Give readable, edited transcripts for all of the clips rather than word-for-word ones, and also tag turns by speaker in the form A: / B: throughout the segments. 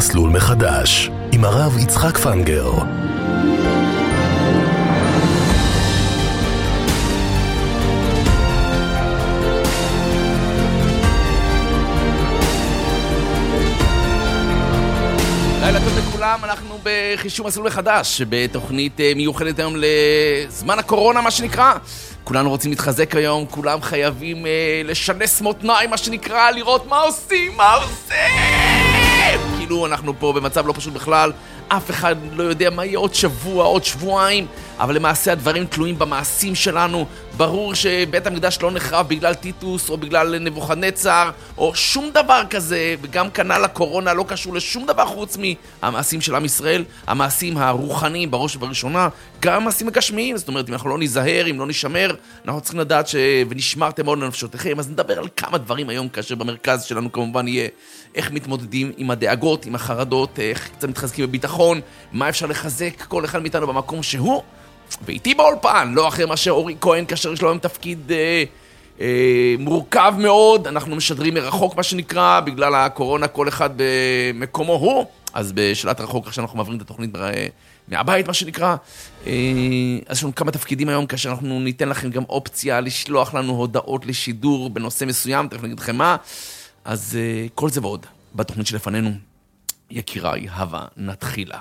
A: מסלול מחדש עם הרב יצחק פנגר.
B: לילה טוב לכולם, אנחנו בחישוב מסלול מחדש, בתוכנית מיוחדת היום לזמן הקורונה, מה שנקרא. כולנו רוצים להתחזק היום, כולם חייבים לשנס מותניים, מה שנקרא, לראות מה עושים. כאילו אנחנו פה במצב לא פשוט בכלל, אף אחד לא יודע מה יהיה עוד שבוע, עוד שבועיים, אבל למעשה הדברים תלויים במעשים שלנו. ברור שבית המקדש לא נחרב בגלל טיטוס או בגלל נבוכדנצר או שום דבר כזה, וגם כנ"ל הקורונה לא קשור לשום דבר חוץ מהמעשים של עם ישראל, המעשים הרוחניים בראש ובראשונה, גם המעשים הגשמיים. זאת אומרת, אם אנחנו לא ניזהר, אם לא נשמר, אנחנו צריכים לדעת ונשמרתם מאוד לנפשותיכם. אז נדבר על כמה דברים היום, כאשר במרכז שלנו כמובן יהיה איך מתמודדים עם הדאגות, עם החרדות, איך קצת מתחזקים בביטחון, מה אפשר לחזק כל אחד מאיתנו במקום שהוא. ואיתי באולפן, לא אחר מאשר אורי כהן, כאשר יש לו היום תפקיד מורכב מאוד. אנחנו משדרים מרחוק, מה שנקרא, בגלל הקורונה, כל אחד במקומו הוא. אז בשאלת רחוק, עכשיו אנחנו מעברים את התוכנית מהבית, מה שנקרא. אז יש לנו כמה תפקידים היום, כאשר אנחנו ניתן לכם גם אופציה לשלוח לנו הודעות לשידור בנושא מסוים, תכף נגיד לכם מה. אז כל זה ועוד בתוכנית שלפנינו. יקיריי, הווה, נתחילה.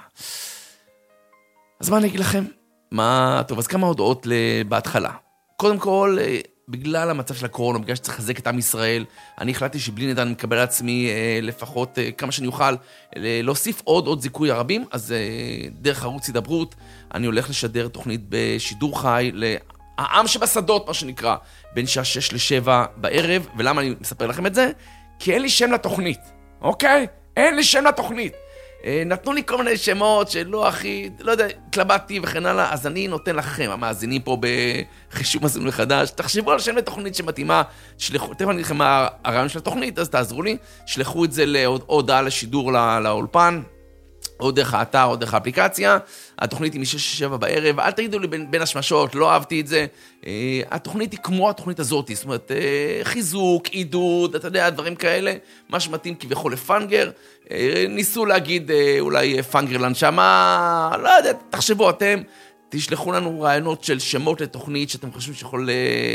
B: אז מה אני אגיד לכם? טוב, אז כמה הודעות בהתחלה. קודם כל, בגלל המצב של הקורונה, בגלל שצריך לחזק את עם ישראל, אני החלטתי שבלי נדע אני מקבל על עצמי לפחות כמה שאני אוכל להוסיף עוד זיכוי הרבים. אז דרך ערוץ הידברות, אני הולך לשדר תוכנית בשידור חי לעם שבשדות, מה שנקרא, בין שעה 6 ל-7 בערב. ולמה אני מספר לכם את זה? כי אין לי שם לתוכנית, אוקיי? אין לי שם לתוכנית. נתנו לי כל מיני שמות שלא הכי, לא יודע, התלבטתי וכן הלאה, אז אני נותן לכם, המאזינים פה בחישוב מסלול מחדש, תחשבו על שם לתוכנית שמתאימה, תכף אני אגיד לכם מה הרעיון של התוכנית, אז תעזרו לי, שלחו את זה להודעה לשידור לאולפן, או דרך האתר, או דרך האפליקציה. התוכנית היא מ-6-7 בערב, אל תגידו לי בין השמשות, לא אהבתי את זה. התוכנית היא כמו התוכנית הזאת, זאת אומרת, חיזוק, עידוד, אתה יודע, דברים כאלה, מה שמתאים כביכול לפנגר. ניסו להגיד אולי פנגר לנשמה, לא יודע, תחשבו אתם, תשלחו לנו רעיונות של שמות לתוכנית שאתם חושבים שיכול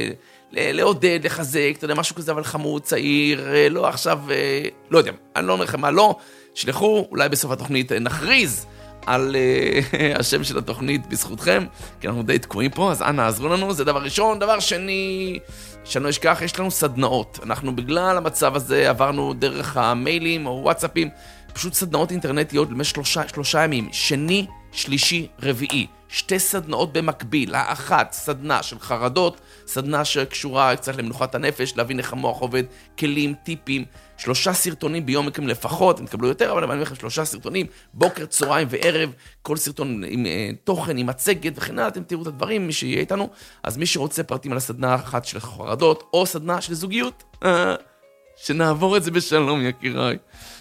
B: לעודד, לחזק, אתה יודע, משהו כזה, אבל חמוד, צעיר, לא עכשיו, לא יודע, אני לא אומר לכם מה לא, שלחו, אולי בסוף התוכנית נכריז על השם של התוכנית בזכותכם, כי אנחנו די תקועים פה, אז אנא עזרו לנו, זה דבר ראשון. דבר שני, שאני לא אשכח, יש לנו סדנאות. אנחנו בגלל המצב הזה עברנו דרך המיילים או וואטסאפים, פשוט סדנאות אינטרנטיות למשך שלושה ימים, שני, שלישי, רביעי. 2 סדנאות במקביל, האחת סדנה של חרדות, סדנה שקשורה קצת למנוחת הנפש, להבין איך המוח עובד, כלים, טיפים, 3 סרטונים ביום מכם לפחות, הם תקבלו יותר, אבל אני אומר לכם 3 סרטונים, בוקר, צהריים וערב, כל סרטון עם תוכן, עם מצגת וכן הלאה, אתם תראו את הדברים, מי שיהיה איתנו. אז מי שרוצה פרטים על הסדנה האחת של חרדות, או סדנה של זוגיות, שנעבור את זה בשלום, יקיריי.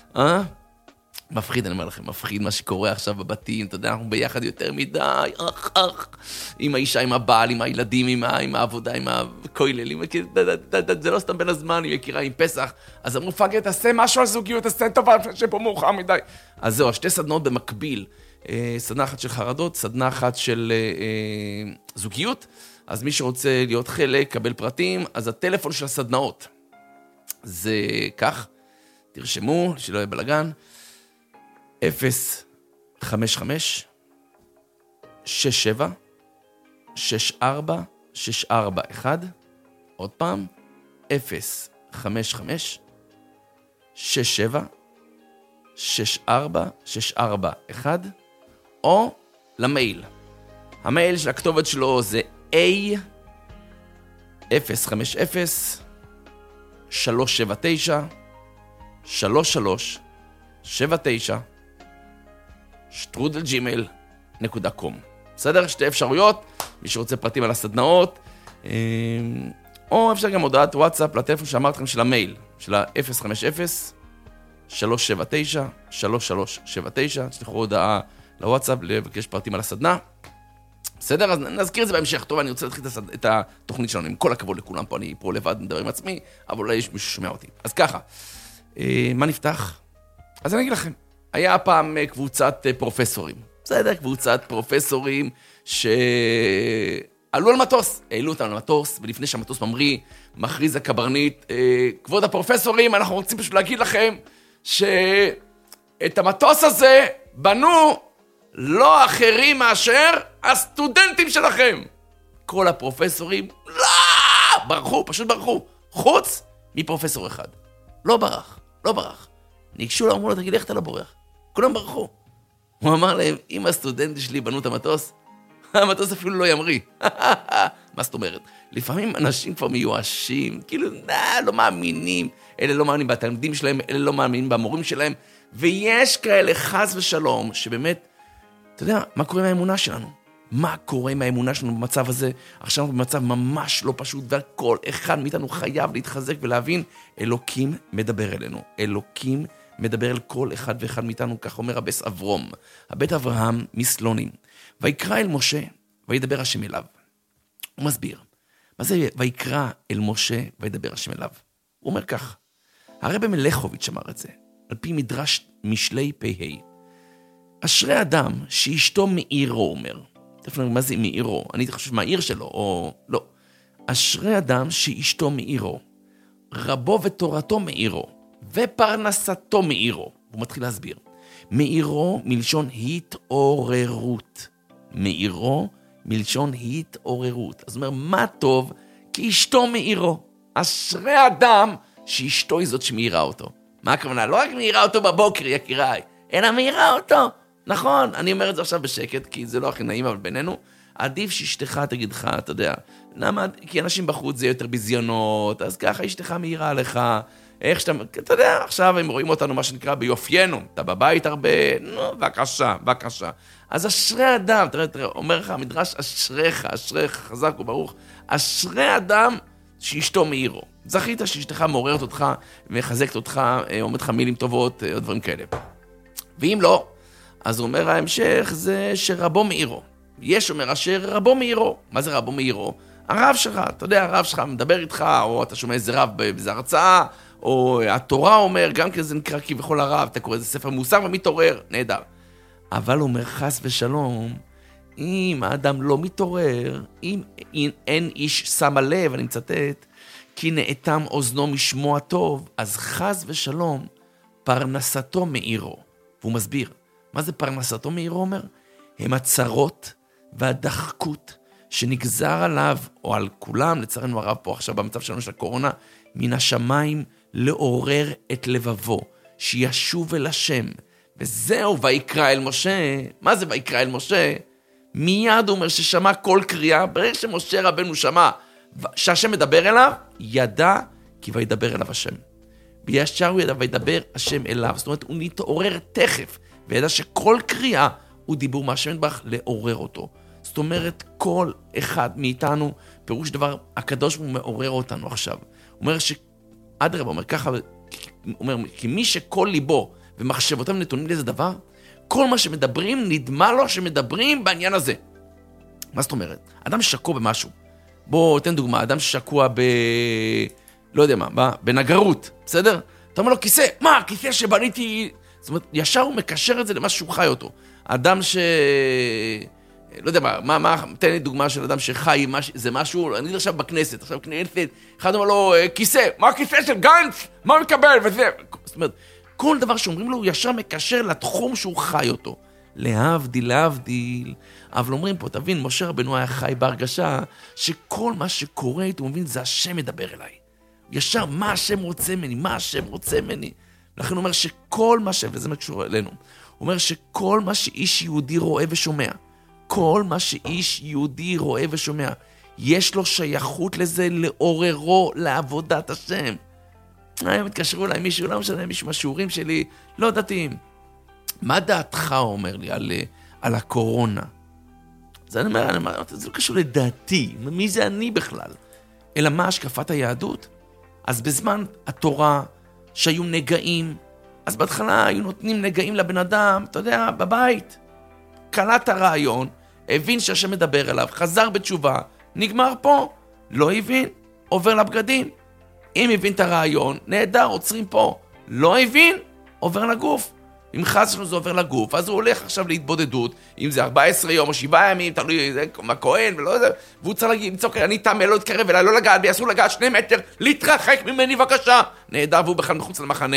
B: מפחיד, אני אומר לכם, מפחיד מה שקורה עכשיו בבתים, אתה יודע, אנחנו ביחד יותר מדי, עם האישה, עם הבעל, עם הילדים, עם העבודה, עם הכולל, זה לא סתם בין הזמן, עם יקירה, עם פסח, אז אמרו, פאגר, תעשה משהו על זוגיות, תעשה טובה, שפה מאוחר מדי. אז זהו, 2 סדנות במקביל, סדנה אחת של חרדות, סדנה אחת של זוגיות. אז מי שרוצה להיות חלק, קבל פרטים, אז הטלפון של הסדנאות, זה כך, תרשמו, שלא יהיה בלגן, 055 67 64 641. עוד פעם, 055 67 64 641, או למייל. המייל של הכתובת שלו זה A050 379 3379 @gmail.com. בסדר? 2 אפשרויות, מי שרוצה פרטים על הסדנאות, או אפשר גם הודעת וואטסאפ לטלפון שאמרתי לכם של המייל, של ה-050-379-3379, תשלחו הודעה לוואטסאפ לבקש פרטים על הסדנה. בסדר? אז נזכיר את זה בהמשך. טוב, אני רוצה להתחיל את התוכנית שלנו, עם כל הכבוד לכולם פה, אני פה לבד מדבר עם עצמי, אבל אולי יש מישהו ששומע אותי. אז ככה, מה נפתח? אז אני אגיד לכם, היה פעם קבוצת פרופסורים. בסדר, קבוצת פרופסורים שעלו על מטוס, העלו אותם על מטוס, ולפני שהמטוס מכריז הקברניט, כבוד הפרופסורים, אנחנו רוצים פשוט להגיד לכם שאת המטוס הזה בנו לא אחרים מאשר הסטודנטים שלכם. כל הפרופסורים ברחו, פשוט ברחו, חוץ מפרופסור אחד. לא ברח. ניגשו לו, אמרו לו, תגיד, איך אתה לא בורח? כולם ברחו. הוא אמר להם, אם הסטודנטים שלי בנו את המטוס, המטוס אפילו לא ימריא. מה זאת אומרת? לפעמים אנשים כבר מיואשים, כאילו, לא מאמינים. אלה לא מאמינים בתלמידים שלהם, אלה לא מאמינים במורים שלהם, ויש כאלה חס ושלום, שבאמת, אתה יודע, מה קורה עם האמונה שלנו? מה קורה עם האמונה שלנו במצב הזה? עכשיו אנחנו במצב ממש לא פשוט, וכל אחד מאיתנו חייב להתחזק ולהבין, אלוקים מדבר אלינו. אלוקים מדבר אל כל אחד ואחד מאיתנו, כך אומר הבס אברום, הבית אברהם מסלונים. ויקרא אל משה, וידבר השם אליו. הוא מסביר, מה זה ויקרא אל משה, וידבר השם אליו? הוא אומר כך, הרב מלכוביץ' אמר את זה, על פי מדרש משלי פ"ה. אשרי אדם שאשתו מאירו, אומר. תפנו, מה זה מאירו? אני חושב מהעיר שלו, או לא. אשרי אדם שאשתו מאירו, רבו ותורתו מאירו, ופרנסתו מאירו. הוא מתחיל להסביר. מאירו מלשון התעוררות. מאירו מלשון התעוררות. אז הוא אומר, מה טוב? כי אשתו מאירו. אשרי אדם שאשתו היא זאת שמאירה אותו. מה הכוונה? לא רק מאירה אותו בבוקר, יקיריי, אלא מאירה אותו. נכון, אני אומר את זה עכשיו בשקט, כי זה לא הכי נעים, אבל בינינו, עדיף שאשתך תגיד לך, אתה יודע, למה? כי אנשים בחוץ זה יותר בזיונות, אז ככה אשתך מאירה לך, איך שאתה, אתה יודע, עכשיו הם רואים אותנו מה שנקרא ביופיינו, אתה בבית הרבה, נו, בבקשה. אז אשרי אדם, תראה, אומר לך המדרש, אשריך, חזק וברוך, אשרי אדם שאשתו מאירו. זכית שאשתך מעוררת אותך, מחזקת אותך, אומרת לך מילים טובות, או דברים כאלה. ואם לא, אז הוא אומר ההמשך זה שרבו מאירו. יש אומר אשר רבו מאירו. מה זה רבו מאירו? הרב שלך, אתה יודע, הרב שלך מדבר איתך, או אתה שומע איזה רב באיזה הרצאה, או התורה אומר, גם כי זה נקרא כביכול הרב, אתה קורא איזה ספר מוסר ומתעורר, נהדר. אבל הוא אומר חס ושלום, אם האדם לא מתעורר, אם אין איש שם הלב, אני מצטט, כי נאטם אוזנו משמוע טוב, אז חס ושלום, פרנסתו מאירו. והוא מסביר, מה זה פרנסתו מאירו אומר? הם הצרות והדחקות שנגזר עליו, או על כולם, לצערנו הרב פה עכשיו במצב שלנו של הקורונה, מן השמיים לעורר את לבבו, שישוב אל השם. וזהו, ויקרא אל משה. מה זה ויקרא אל משה? מיד הוא אומר ששמע כל קריאה, ברגע שמשה רבנו שמע שהשם מדבר אליו, ידע כי וידבר אליו השם. בישר הוא ידע וידבר השם אליו. זאת אומרת, הוא נתעורר תכף, וידע שכל קריאה הוא דיבור מהשם יתברך לעורר אותו. זאת אומרת, כל אחד מאיתנו, פירוש דבר, הקדוש הוא מעורר אותנו עכשיו. הוא אומר אדרבה, אומר ככה, הוא אומר, כי מי שכל ליבו ומחשבותם נתונים לאיזה דבר, כל מה שמדברים, נדמה לו שמדברים בעניין הזה. מה זאת אומרת? אדם שקוע במשהו. בוא, תן דוגמה, אדם ששקוע לא יודע מה, בנגרות, בסדר? אתה אומר לו, כיסא, מה? כיסא שבניתי... זאת אומרת, ישר הוא מקשר את זה למה שהוא חי אותו. אדם לא יודע מה, תן לי דוגמה של אדם שחי, זה משהו, אני עכשיו בכנסת, עכשיו בכנסת, אחד אומר לו, כיסא, מה הכיסא של גנץ? מה הוא מקבל? וזה... זאת אומרת, כל דבר שאומרים לו, הוא ישר מקשר לתחום שהוא חי אותו. להבדיל, אבל אומרים פה, תבין, משה רבנו היה חי בהרגשה, שכל מה שקורה איתו, הוא מבין, זה השם מדבר אליי. ישר, מה השם רוצה ממני? לכן הוא אומר שכל מה וזה מה קשור אלינו, הוא אומר שכל מה שאיש יהודי רואה ושומע, כל מה שאיש יהודי רואה ושומע, יש לו שייכות לזה, לעוררו, לעבודת השם. הם התקשרו אליי מישהו, לא משנה, מישהו מהשיעורים שלי, לא דתיים. מה דעתך, אומר לי, על הקורונה? זה אני אומר, זה לא קשור לדעתי, מי זה אני בכלל? אלא מה השקפת היהדות? אז בזמן התורה שהיו נגעים, אז בהתחלה היו נותנים נגעים לבן אדם, אתה יודע, בבית. קלט הרעיון, הבין שהשם מדבר אליו, חזר בתשובה, נגמר פה. לא הבין, עובר לבגדים. אם הבין את הרעיון, נהדר, עוצרים פה. לא הבין, עובר לגוף. אם חס שלנו זה עובר לגוף, אז הוא הולך עכשיו להתבודדות, אם זה 14 יום או 7 ימים, תלוי מה כהן ולא יודע, והוא צריך להגיד, לצוק, אני טמא, לא להתקרב אליי, לא לגעת בי, אסור לגעת 2 מטר, להתרחק ממני בבקשה. נהדר, והוא בכלל מחוץ למחנה.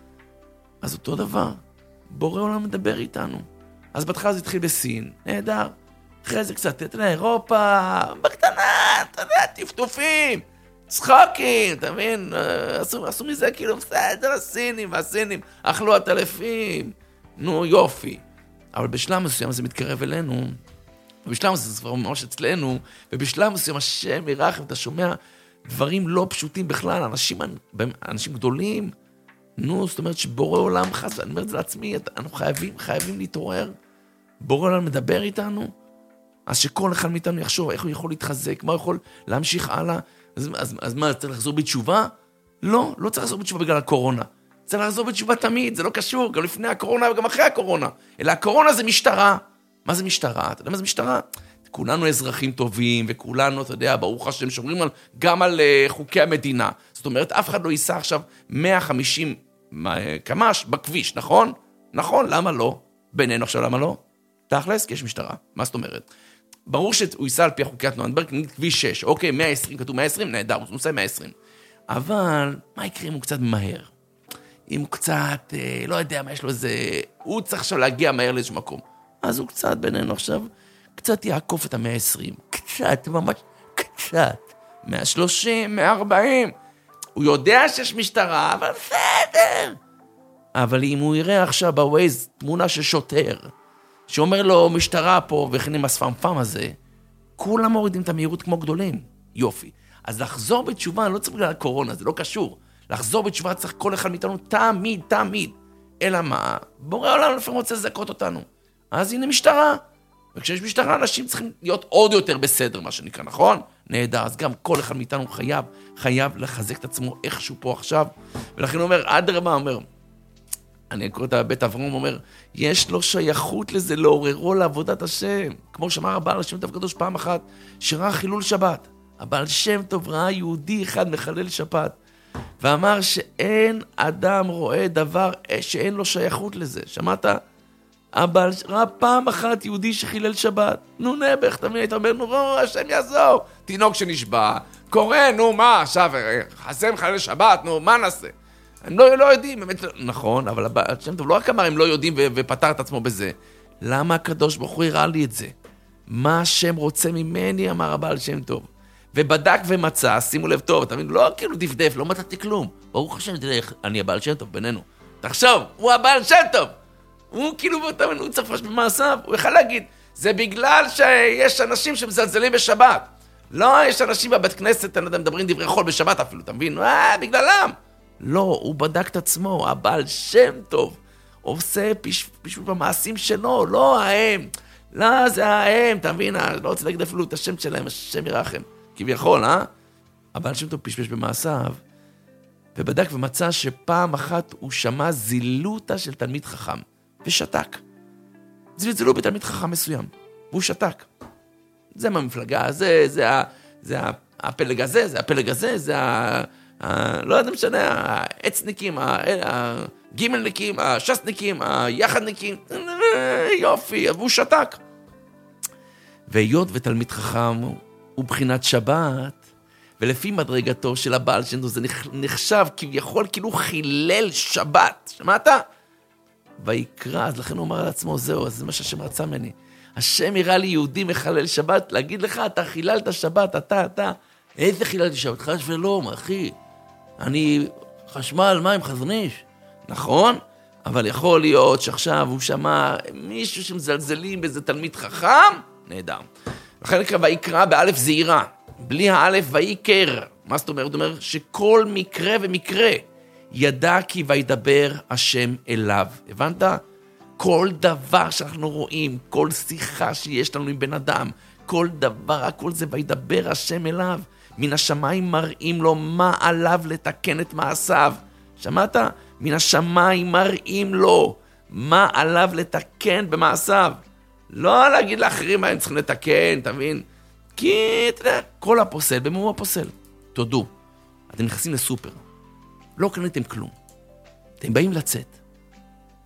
B: אז אותו דבר, בורא עולם מדבר איתנו. אז בהתחלה זה התחיל בסין, נהדר. אחרי זה קצת, אתה יודע, אירופה, בקטנה, אתה יודע, טפטופים, צחוקים, אתה מבין? עשו מזה כאילו, בסדר, הסינים והסינים, אכלו הטלפים, נו יופי. אבל בשלב מסוים זה מתקרב אלינו, ובשלב מסוים זה כבר ממש אצלנו, ובשלב מסוים השם ירחם, אתה שומע דברים לא פשוטים בכלל, אנשים גדולים, נו, זאת אומרת שבורא עולם חס, אני אומר את זה לעצמי, אנחנו חייבים להתעורר, בורא עולם מדבר איתנו, אז שכל אחד מאיתנו יחשוב איך הוא יכול להתחזק, מה הוא יכול להמשיך הלאה, אז מה, צריך לחזור בתשובה? לא, לא צריך לחזור בתשובה בגלל הקורונה. צריך לחזור בתשובה תמיד, זה לא קשור, גם לפני הקורונה וגם אחרי הקורונה. אלא הקורונה זה משטרה. מה זה משטרה? אתה יודע מה זה משטרה? כולנו אזרחים טובים, וכולנו, אתה יודע, ברוך השם, שומרים גם על חוקי המדינה. זאת אומרת, אף אחד לא ייסע עכשיו 150 קמ"ש בכביש, נכון? נכון, למה לא? בינינו עכשיו, למה לא? תכלס, כי יש משטרה. מה זאת אומרת? ברור שהוא ייסע על פי חוקיית נוירנברג, נגיד כביש 6, אוקיי, 120, כתוב 120, נהדר, הוא נוסע 120. אבל, מה יקרה אם הוא קצת מהר? אם הוא קצת, לא יודע מה יש לו איזה, הוא צריך עכשיו להגיע מהר לאיזשהו מקום. אז הוא קצת בינינו עכשיו, קצת יעקוף את ה-120, קצת, ממש קצת, 130, 140. הוא יודע שיש משטרה, אבל בסדר. אבל אם הוא יראה עכשיו בווייז תמונה של שוטר, שאומר לו, משטרה פה, וכנים הספמפם הזה, כולם מורידים את המהירות כמו גדולים. יופי. אז לחזור בתשובה, לא צריך בגלל הקורונה, זה לא קשור. לחזור בתשובה צריך כל אחד מאיתנו תמיד. אלא מה? בורא עולם לפעמים רוצה לזכות אותנו. אז הנה משטרה. וכשיש משטרה, אנשים צריכים להיות עוד יותר בסדר, מה שנקרא, נכון? נהדר. אז גם כל אחד מאיתנו חייב לחזק את עצמו איכשהו פה עכשיו. ולכן הוא אומר, אדרבה, אומר, אני קורא את בית אברהם, אומר, יש לו שייכות לזה, לעוררו לעבודת השם. כמו שאמר הבעל השם טוב קדוש פעם אחת, שראה חילול שבת. הבעל שם טוב ראה יהודי אחד מחלל שבת, ואמר שאין אדם רואה דבר שאין לו שייכות לזה. שמעת? הבעל ראה פעם אחת יהודי שחילל שבת. נו נבח, תמיד היית אומר, נו השם יעזור. תינוק שנשבע, קורא, נו מה, עכשיו, חסם חלל שבת, נו מה נעשה? הם לא יודעים, באמת, נכון, אבל השם טוב לא רק אמר, הם לא יודעים ופתר את עצמו בזה. למה הקדוש ברוך הוא הראה לי את זה? מה השם רוצה ממני, אמר הבעל שם טוב. ובדק ומצא, שימו לב טוב, אתה מבין, לא כאילו דפדף, לא מצאתי כלום. ברוך השם, אני הבעל שם טוב בינינו. תחשוב, הוא הבעל שם טוב. הוא כאילו, הוא צפש במעשיו, הוא יכול להגיד, זה בגלל שיש אנשים שמזלזלים בשבת. לא, יש אנשים בבית כנסת, מדברים דברי חול בשבת אפילו, אתה מבין? בגללם. לא, הוא בדק את עצמו, הבעל שם טוב, עושה פשוט במעשים שלו, לא ההם, לא זה ההם, אתה מבין, לא רוצה להגיד אפילו את השם שלהם, השם ירחם, כביכול, הבעל שם טוב פשפש במעשיו, ובדק ומצא שפעם אחת הוא שמע זילותה של תלמיד חכם, ושתק. זלזלו בתלמיד חכם מסוים, והוא שתק. זה מהמפלגה, זה הפלג הזה, זה הפלג הזה, זה לא יודע משנה, העצניקים, הגימלניקים, השסניקים, היחדניקים, יופי, והוא שתק. והיות ותלמיד חכם הוא בחינת שבת, ולפי מדרגתו של הבעל שם טוב, זה נחשב כביכול כאילו חילל שבת, שמעת? ויקרא, אז לכן הוא אומר לעצמו, זהו, אז זה מה שהשם רצה ממני. השם יראה לי יהודי מחלל שבת, להגיד לך, אתה חיללת שבת, אתה, איזה חיללתי שבת? חש ולום, אחי. אני חשמל, מים, חזניש. נכון? אבל יכול להיות שעכשיו הוא שמע מישהו שמזלזלים באיזה תלמיד חכם, נהדר. לכן נקרא ויקרא באלף זהירה, בלי האלף ויקר. מה זאת אומרת? זאת אומרת שכל מקרה ומקרה ידע כי וידבר השם אליו. הבנת? כל דבר שאנחנו רואים, כל שיחה שיש לנו עם בן אדם, כל דבר, הכל זה וידבר השם אליו. מן השמיים מראים לו מה עליו לתקן את מעשיו. שמעת? מן השמיים מראים לו מה עליו לתקן במעשיו. לא להגיד לאחרים מה הם צריכים לתקן, תבין? כי, אתה יודע, כל הפוסל, במה הוא הפוסל? תודו, אתם נכנסים לסופר, לא קניתם כלום. אתם באים לצאת.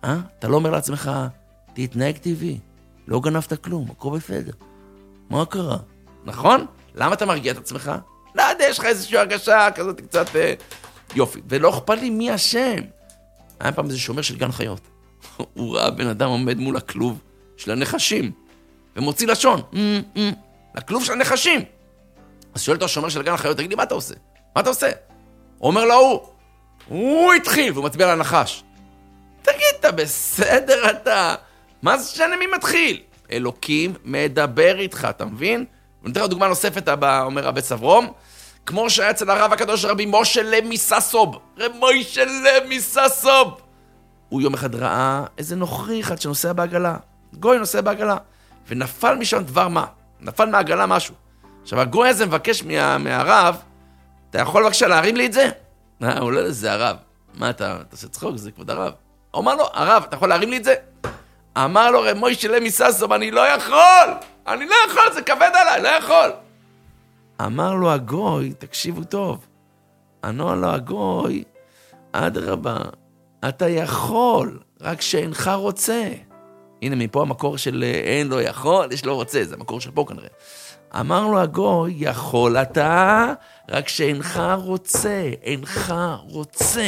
B: אתה לא אומר לעצמך, תתנהג טבעי, לא גנבת כלום, הכל בסדר. מה קרה? נכון? למה אתה מרגיע את עצמך? לא יודע, יש לך איזושהי הרגשה כזאת קצת יופי. ולא אכפת לי מי השם. היה פעם איזה שומר של גן חיות. הוא ראה בן אדם עומד מול הכלוב של הנחשים, ומוציא לשון. לכלוב של הנחשים. אז שואל אותו השומר של גן החיות, תגיד לי, מה אתה עושה? מה אתה עושה? הוא אומר לו, הוא התחיל, והוא מצביע על הנחש. תגיד, אתה בסדר אתה? מה זה שנה מי מתחיל? אלוקים מדבר איתך, אתה מבין? ונתן לך דוגמה נוספת, אומר רבי סברום, כמו שהיה אצל הרב הקדוש רבי משה למיססוב. רבי משה למיססוב. הוא יום אחד ראה איזה נוכרי אחד שנוסע בעגלה. גוי נוסע בעגלה. ונפל משם דבר מה? נפל מהעגלה משהו. עכשיו, הגוי הזה מבקש מהרב, אתה יכול בבקשה להרים לי את זה? הוא לא יודע, זה הרב. מה אתה עושה צחוק? זה כבוד הרב. הוא אמר לו, הרב, אתה יכול להרים לי את זה? אמר לו, רבי משה למיססוב, אני לא יכול, זה כבד עליי, לא יכול. אמר לו הגוי, תקשיבו טוב. ענו לו הגוי, אדרבה, אתה יכול, רק שאינך רוצה. הנה, מפה המקור של אין לא יכול, יש לא רוצה, זה המקור של פה כנראה. אמר לו הגוי, יכול אתה, רק שאינך רוצה, אינך רוצה.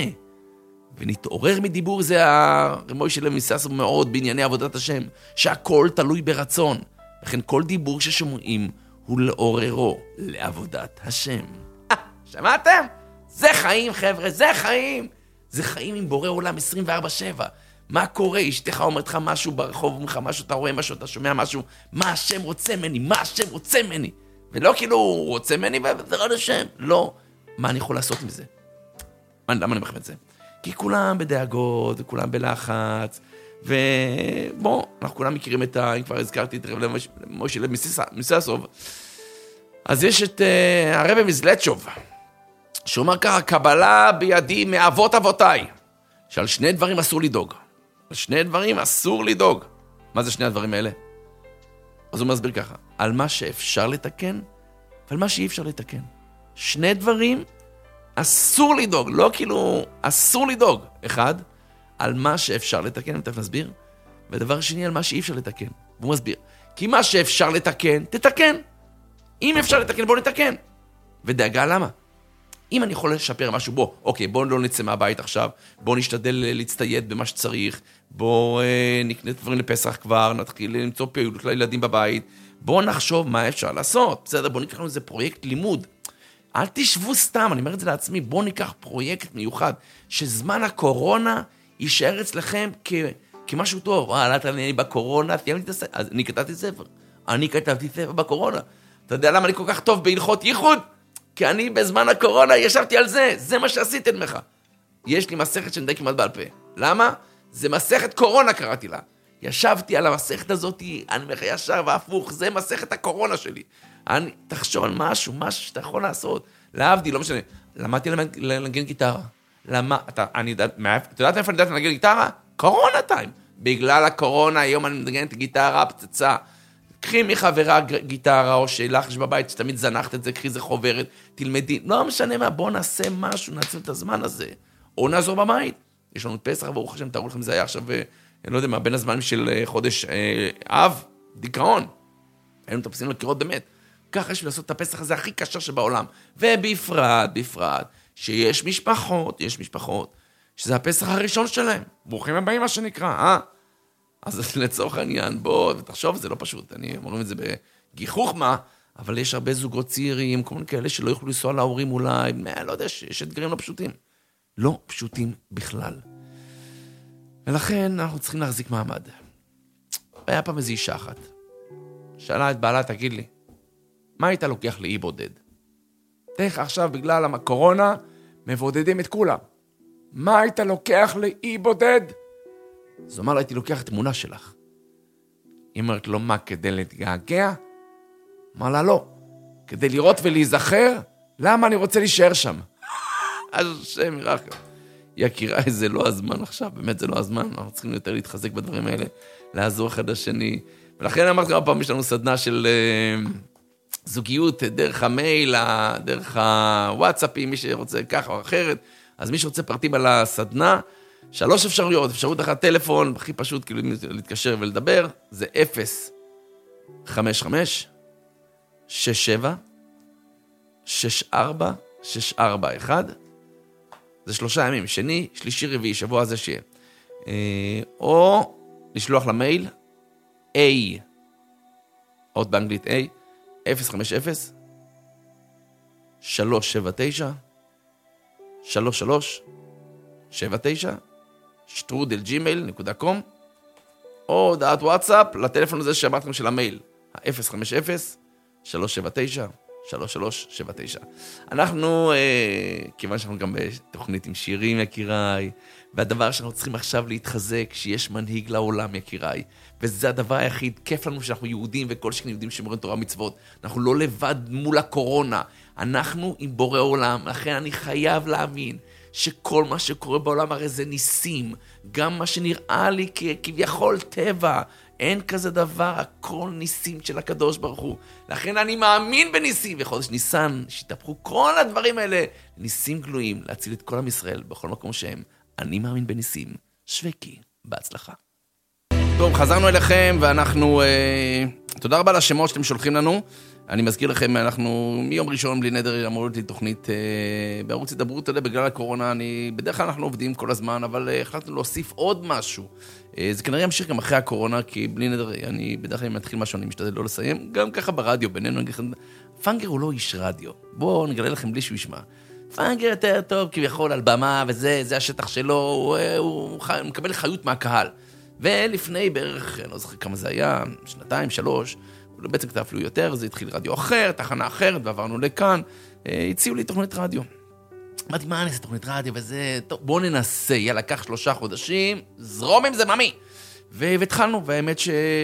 B: ונתעורר מדיבור זה הרמוי של למיססוב מאוד בענייני עבודת השם, שהכל תלוי ברצון. לכן כל דיבור ששומעים הוא לעוררו לעבודת השם. שמעתם? זה חיים חבר'ה, זה חיים. זה חיים עם בורא עולם 24/7. מה קורה? אשתך אומרת לך משהו ברחוב, אומרת לך משהו, אתה רואה משהו, אתה שומע משהו. מה השם רוצה ממני? מה השם רוצה ממני? ולא כאילו הוא רוצה ממני וזה רק השם. לא. מה אני יכול לעשות עם זה? למה אני אומר לכם את זה? כי כולם בדאגות, וכולם בלחץ, ובוא, אנחנו כולם מכירים את אם כבר הזכרתי את רב משה למיססוב, אז יש את הרבי מזלצ'וב, שאומר ככה, קבלה בידי מאבות אבותיי, שעל שני דברים אסור לדאוג. על שני דברים אסור לדאוג. מה זה שני הדברים האלה? אז הוא מסביר ככה, על מה שאפשר לתקן, ועל מה שאי אפשר לתקן. שני דברים אסור לדאוג, לא כאילו, אסור לדאוג. אחד, על מה שאפשר לתקן, תכף נסביר. ודבר שני, על מה שאי אפשר לתקן. והוא מסביר, כי מה שאפשר לתקן, תתקן. אם אפשר לתקן, בוא נתקן. ודאגה למה? אם אני יכול לשפר משהו, אוקיי, בוא לא נצא מהבית עכשיו, בוא נשתדל להצטייד במה שצריך, בוא נקנה דברים לפסח כבר, נתחיל למצוא פעילות לילדים בבית, בוא נחשוב מה אפשר לעשות. בסדר, בוא ניקח לנו איזה פרויקט לימוד. אל תשבו סתם, אני אומר את זה לעצמי, בוא ניקח פרויקט מיוחד, שזמן הקורונה יישאר אצלכם כמשהו טוב. אני בקורונה, אז אני כתבתי ספר בקורונה. אתה יודע למה אני כל כך טוב בהלכות ייחוד? כי אני בזמן הקורונה ישבתי על זה, זה מה שעשיתם לך. יש לי מסכת שאני די כמעט בעל פה. למה? זה מסכת קורונה קראתי לה. ישבתי על המסכת הזאת, אני ישר והפוך, זה מסכת הקורונה שלי. תחשוב על משהו שאתה יכול לעשות. להבדיל, לא משנה. למדתי לנגן גיטרה. אתה יודעת איפה אני יודעת לנגן גיטרה? קורונה טיים. בגלל הקורונה, היום אני מנגנת גיטרה פצצה. קחי מחברה גיטרה, או שלך בבית, שתמיד זנחת את זה, קחי זה חוברת, תלמדי. לא משנה מה, בוא נעשה משהו, נעצים את הזמן הזה. או נעזור בבית. יש לנו פסח, ברוך השם, תראו לכם, זה היה עכשיו, אני לא יודע מה, בין הזמנים של חודש אב, דיכאון. היינו מטפסים לקירות באמת. ככה יש לעשות את הפסח הזה הכי קשה שבעולם. ובפרט, שיש משפחות, שזה הפסח הראשון שלהם. ברוכים הבאים מה שנקרא, אז לצורך העניין, בוא, ותחשוב, זה לא פשוט. אני אומרים את זה בגיחוך מה, אבל יש הרבה זוגות צעירים, כל מיני כאלה שלא יוכלו לנסוע להורים אולי, לא יודע, יש אתגרים לא פשוטים. לא פשוטים בכלל. ולכן אנחנו צריכים להחזיק מעמד. היה פעם איזו אישה אחת. שאלה את בעלה, תגיד לי, מה היית לוקח לאי בודד? תכף עכשיו בגלל הקורונה, מבודדים את כולם. מה היית לוקח לאי בודד? אז אמר לה, הייתי לוקח תמונה שלך. היא אומרת לו, מה, כדי להתגעגע? אמר לה, לא. כדי לראות ולהיזכר, למה אני רוצה להישאר שם? אז השם ירחם. יקירה, זה לא הזמן עכשיו, באמת זה לא הזמן. אנחנו צריכים יותר להתחזק בדברים האלה, לעזור אחד השני. ולכן אמרתי כמה פעם, יש לנו סדנה של זוגיות דרך המייל, דרך הוואטסאפים, מי שרוצה ככה או אחרת. אז מי שרוצה פרטים על הסדנה, 3 אפשרויות, אפשרות אחת טלפון, הכי פשוט כאילו להתקשר ולדבר, זה 055 67 64 641, זה 3 ימים, שני, שלישי, רביעי, שבוע הזה שיהיה. או לשלוח למייל, עוד באנגלית A, 050 379 3379 שטרודל@gmail.com, או הודעת וואטסאפ לטלפון הזה שאמרתם של המייל, 050 379 3379. אנחנו, כיוון שאנחנו גם בתוכנית עם שירים, יקיריי, והדבר שאנחנו צריכים עכשיו להתחזק, שיש מנהיג לעולם, יקיריי, וזה הדבר היחיד, כיף לנו שאנחנו יהודים, וכל שכן יהודים שמורים תורה מצוות, אנחנו לא לבד מול הקורונה, אנחנו עם בורא עולם, לכן אני חייב להאמין, שכל מה שקורה בעולם הרי זה ניסים, גם מה שנראה לי כביכול טבע, אין כזה דבר, הכל ניסים של הקדוש ברוך הוא. לכן אני מאמין בניסים, וחודש ניסן, שיתהפכו כל הדברים האלה, ניסים גלויים, להציל את כל עם ישראל בכל מקום שהם. אני מאמין בניסים. שווקי, בהצלחה. טוב, חזרנו אליכם, ואנחנו, תודה רבה לשמות שאתם שולחים לנו. אני מזכיר לכם, אנחנו מיום ראשון בלי נדר אמורות לי תוכנית בערוץ הידברות, אתה יודע, בגלל הקורונה, בדרך כלל אנחנו עובדים כל הזמן, אבל החלטנו להוסיף עוד משהו. זה כנראה ימשיך גם אחרי הקורונה, כי בלי נדר, אני בדרך כלל מתחיל משהו, אני משתדל לא לסיים, גם ככה ברדיו, בינינו, פאנגר הוא לא איש רדיו. בואו נגלה לכם בלי שהוא ישמע. פאנגר יותר טוב, כביכול על במה, וזה השטח שלו, הוא מקבל חיות מהקהל. ולפני בערך, אני לא זוכר כמה זה היה, 2, 3, בעצם קצת אפילו יותר, זה התחיל רדיו אחר, תחנה אחרת, ועברנו לכאן, הציעו לי תוכנית רדיו. אמרתי, מה אני אעשה תוכנית רדיו וזה, טוב, בואו ננסה, יאללה, לקח 3 חודשים, זרום עם זה, ממי. והתחלנו, והאמת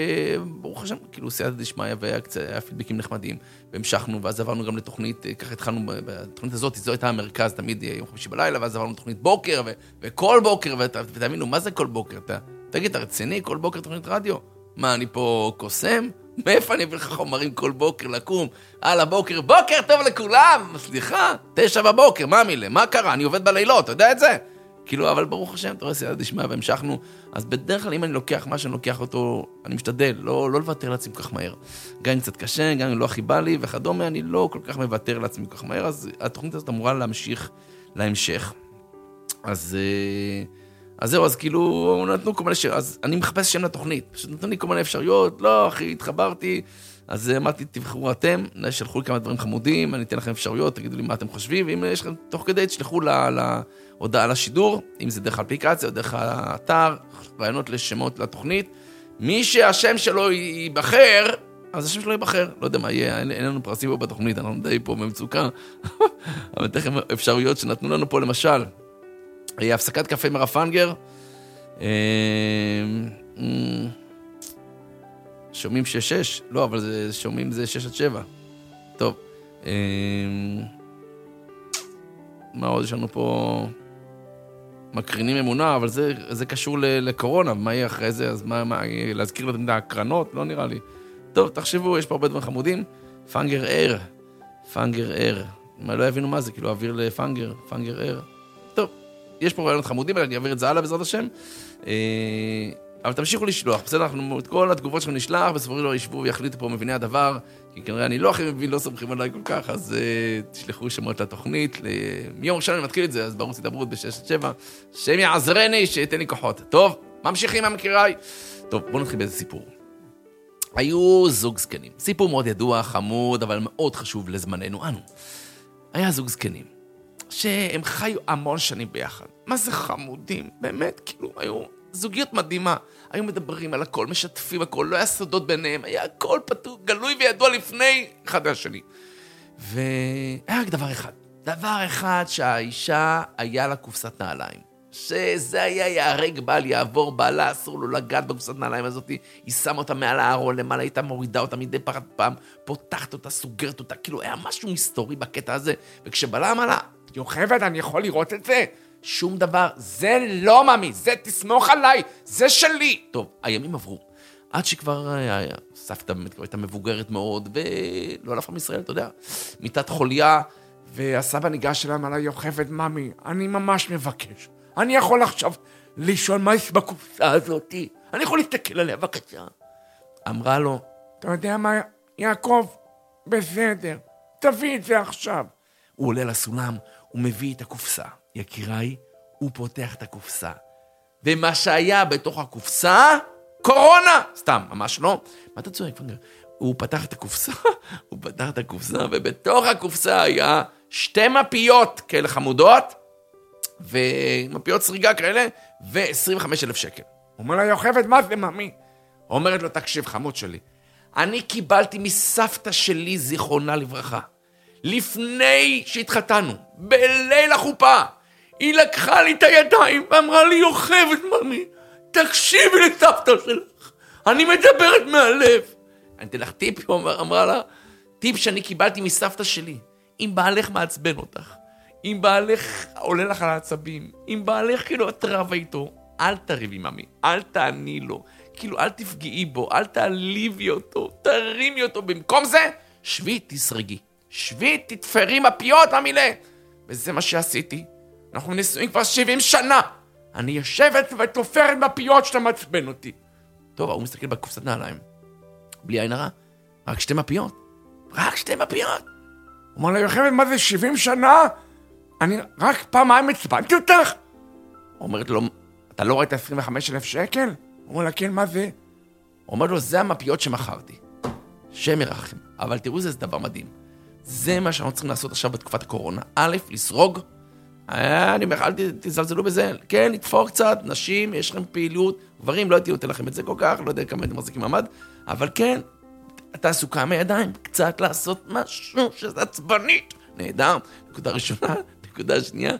B: שברוך השם, כאילו סייעתא דשמיא, והיה פידבקים נחמדים, והמשכנו, ואז עברנו גם לתוכנית, ככה התחלנו בתוכנית הזאת, זו הייתה המרכז תמיד יום חמישי בלילה, ואז עברנו לתוכנית בוקר, וכל בוקר, ותאמינו, מה זה כל בוקר? תגיד, אתה רציני, כל בוקר תוכנית רדיו? מה, אני פה קוסם? מאיפה אני אביא לך חומרים כל בוקר לקום? על הבוקר, בוקר טוב לכולם! סליחה, 9 בבוקר, מה מילה? מה קרה? אני עובד בלילות, אתה יודע את זה? כאילו, אבל ברוך השם, אתה רואה סייעתא דשמיא, והמשכנו. אז בדרך כלל, אם אני לוקח מה שאני לוקח אותו, אני משתדל, לא לוותר לעצמי כל כך מהר. גם אם קצת קשה, גם אם לא הכי בא לי, וכדומה, אני לא כל כך מוותר לעצמי כל כך מהר, אז התוכנית הזאת אמורה להמשיך להמשך. אז זהו, אז כאילו, נתנו כל מיני אז אני מחפש שם לתוכנית, פשוט נתנו לי כל מיני אפשרויות, לא, אחי, התחברתי, אז אמרתי, תבחרו אתם, שלחו לי כמה דברים חמודים, אני אתן לכם אפשרויות, תגידו לי מה אתם חושבים, ואם יש לכם תוך כדי, תשלחו להודעה לשידור, אם זה דרך האפליקציה או דרך האתר, רעיונות לשמות לתוכנית, מי שהשם שלו ייבחר, אז השם שלו ייבחר, לא יודע מה יהיה, אין לנו פרסים פה בתוכנית, אנחנו די פה במצוקה, אבל תכף אפשרויות שנתנו לנו פה למשל, הפסקת קפה עם הרב פנגר, שומעים 6-6, לא, אבל שומעים זה 6-7. טוב, מה עוד יש לנו פה? מקרינים אמונה, אבל זה קשור לקורונה, מה יהיה אחרי זה? אז מה להזכיר לכם את ההקרנות? לא נראה לי. טוב, תחשבו, יש פה הרבה דברים חמודים. פנגר ער, מה לא יבינו מה זה, כאילו אוויר לפנגר, פנגר ער. טוב, יש פה רעיונות חמודים, אני אעביר את זה הלאה בעזרת השם. אבל תמשיכו לשלוח, בסדר, אנחנו את כל התגובות שלנו נשלח, בסופו של דבר ישבו ויחליטו פה מביני הדבר, כי כנראה אני לא הכי מבין, לא סומכים עליי כל כך, אז תשלחו שמות לתוכנית, מיום ראשון אני מתחיל את זה, אז בערוץ הידברות ב6-7, שם יעזרני, שייתן לי כוחות. טוב, ממשיכים המכיריי. טוב, בואו נתחיל באיזה סיפור. היו זוג זקנים, סיפור מאוד ידוע, חמוד, אבל מאוד חשוב לזמננו אנו. היה זוג זקנים, שהם חיו המון שנים ביחד. מה זה חמודים? באמת, כאילו, היו זוגיות מדהימה. היו מדברים על הכל, משתפים הכל, לא היה סודות ביניהם, היה הכל פתוח, גלוי וידוע לפני אחד השני. והיה רק דבר אחד שהאישה היה לה קופסת נעליים. שזה היה יהרג בל יעבור בעלה, אסור לו לגעת בקופסת נעליים הזאת, היא שמה אותה מעל הארון, למעלה הייתה מורידה אותה מדי פעם, פותחת אותה, סוגרת אותה, כאילו היה משהו מסתורי בקטע הזה, וכשבעלה אמרה לה, יוכבד, אני יכול לראות את זה? שום דבר, זה לא ממי, זה תסמוך עליי, זה שלי. טוב, הימים עברו, עד שכבר סבתא באמת הייתה מבוגרת מאוד, ולא הלכה מישראל, אתה יודע, מיטת חוליה, והסבא ניגש אליהם על יוכבד, ממי, אני ממש מבקש, אני יכול עכשיו
C: לשאול מה יש בקופסה הזאת? אני יכול להסתכל עליה, בבקשה.
B: אמרה לו,
C: אתה יודע מה, יעקב? בסדר, תביא את זה עכשיו.
B: הוא עולה לסולם, הוא מביא את הקופסה. יקיריי, הוא פותח את הקופסה. ומה שהיה בתוך הקופסה, קורונה! סתם, ממש לא. מה אתה צועק, פנגר? הוא פתח את הקופסה, ובתוך הקופסה היה 2 מפיות כאלה חמודות, ומפיות סריגה כאלה, ו25,000 שקל.
C: הוא אומר לה, יוכבד, מה זה, ממי?
B: אומרת לו, תקשיב, חמוד שלי, אני קיבלתי מסבתא שלי, זיכרונה לברכה, לפני שהתחתנו, בליל החופה, היא לקחה לי את הידיים ואמרה לי, יוכבד, ממי, תקשיבי לסבתא שלך, אני מדברת מהלב. אני אתן לך טיפ, אמרה לה, טיפ שאני קיבלתי מסבתא שלי, אם בעלך מעצבן אותך, אם בעלך עולה לך על העצבים, אם בעלך כאילו את רבה איתו, אל תריבי ממי, אל תעני לו, כאילו אל תפגעי בו, אל תעליבי אותו, תרימי אותו, במקום זה, שבי תסרגי, שבי תתפרי מפיות המילה. וזה מה שעשיתי, אנחנו נשואים כבר 70 שנה, אני יושבת ותופרת מפיות שאתה מצבן אותי. טוב, הוא מסתכל בקופסת נעליים, בלי עין הרע, רק 2 מפיות, רק 2 מפיות.
C: הוא אומר לה, יוכבד, מה זה 70 שנה? אני רק פעמיים הצבנתי אותך?
B: אומרת לו, אתה לא רואה את 25,000 שקל?
C: הוא אומר לה, כן, מה זה?
B: אומר לו, זה המפיות שמכרתי. שם ירחם. אבל תראו, זה דבר מדהים. זה מה שאנחנו צריכים לעשות עכשיו בתקופת הקורונה. א', לסרוג. אני אומר, אל תזלזלו בזה. כן, לתפור קצת. נשים, יש לכם פעילות. גברים, לא הייתי נותן לכם את זה כל כך. לא יודע כמה אתם מחזיקים מעמד. אבל כן, תעשו כמה ידיים. קצת לעשות משהו שזה עצבנית. נהדר. נקודה ראשונה. נקודה שנייה.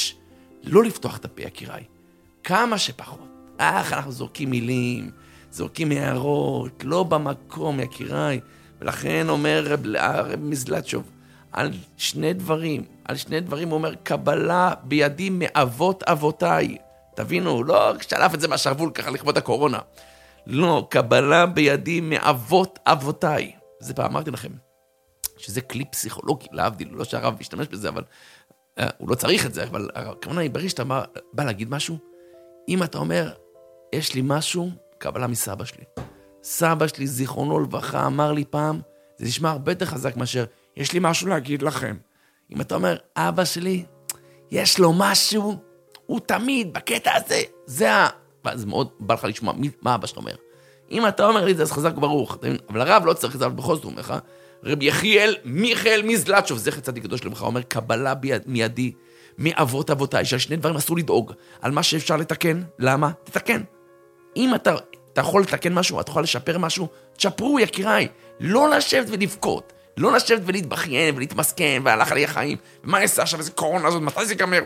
B: לא לפתוח את הפה, יקיריי. כמה שפחות. אנחנו זורקים מילים, זורקים הערות, לא במקום, יקיריי. ולכן אומר הרב מזלצ'וב, על שני דברים הוא אומר, קבלה בידי מאבות אבותיי. תבינו, לא שלף את זה מהשרוול ככה לכבוד הקורונה. לא, קבלה בידי מאבות אבותיי. זה פעם אמרתי לכם, שזה כלי פסיכולוגי, להבדיל, לא שהרב ישתמש בזה, אבל הוא לא צריך את זה, אבל כמובן, ברגע שאתה בא להגיד משהו, אם אתה אומר, יש לי משהו, קבלה מסבא שלי. סבא שלי, זיכרונו לברכה, אמר לי פעם, זה נשמע הרבה יותר חזק מאשר, יש לי משהו להגיד לכם. אם אתה אומר, אבא שלי, יש לו משהו, הוא תמיד, בקטע הזה, זה מאוד בא לך לשמוע, מה אבא שלך אומר? אם אתה אומר לי, זה אז חזק ברוך, אבל הרב לא צריך את זה, אבל בכל זאת הוא אומר לך, רבי יחיאל, מיכאל מזלצ'וב, זכר צדיק קדוש לברכה, אומר, קבלה מידי, מאבות אבותיי, שעל 2 דברים אסור לדאוג, על מה שאפשר לתקן, למה? תתקן. אם אתה יכול לתקן משהו, אתה יכול לשפר משהו, תשפרו יקיריי, לא לשבת ולבכות, לא לשבת ולהתבכיין ולהתמסכן, והלך עלי החיים, ומה נעשה עכשיו איזה קורונה הזאת, מתי זה ייגמר?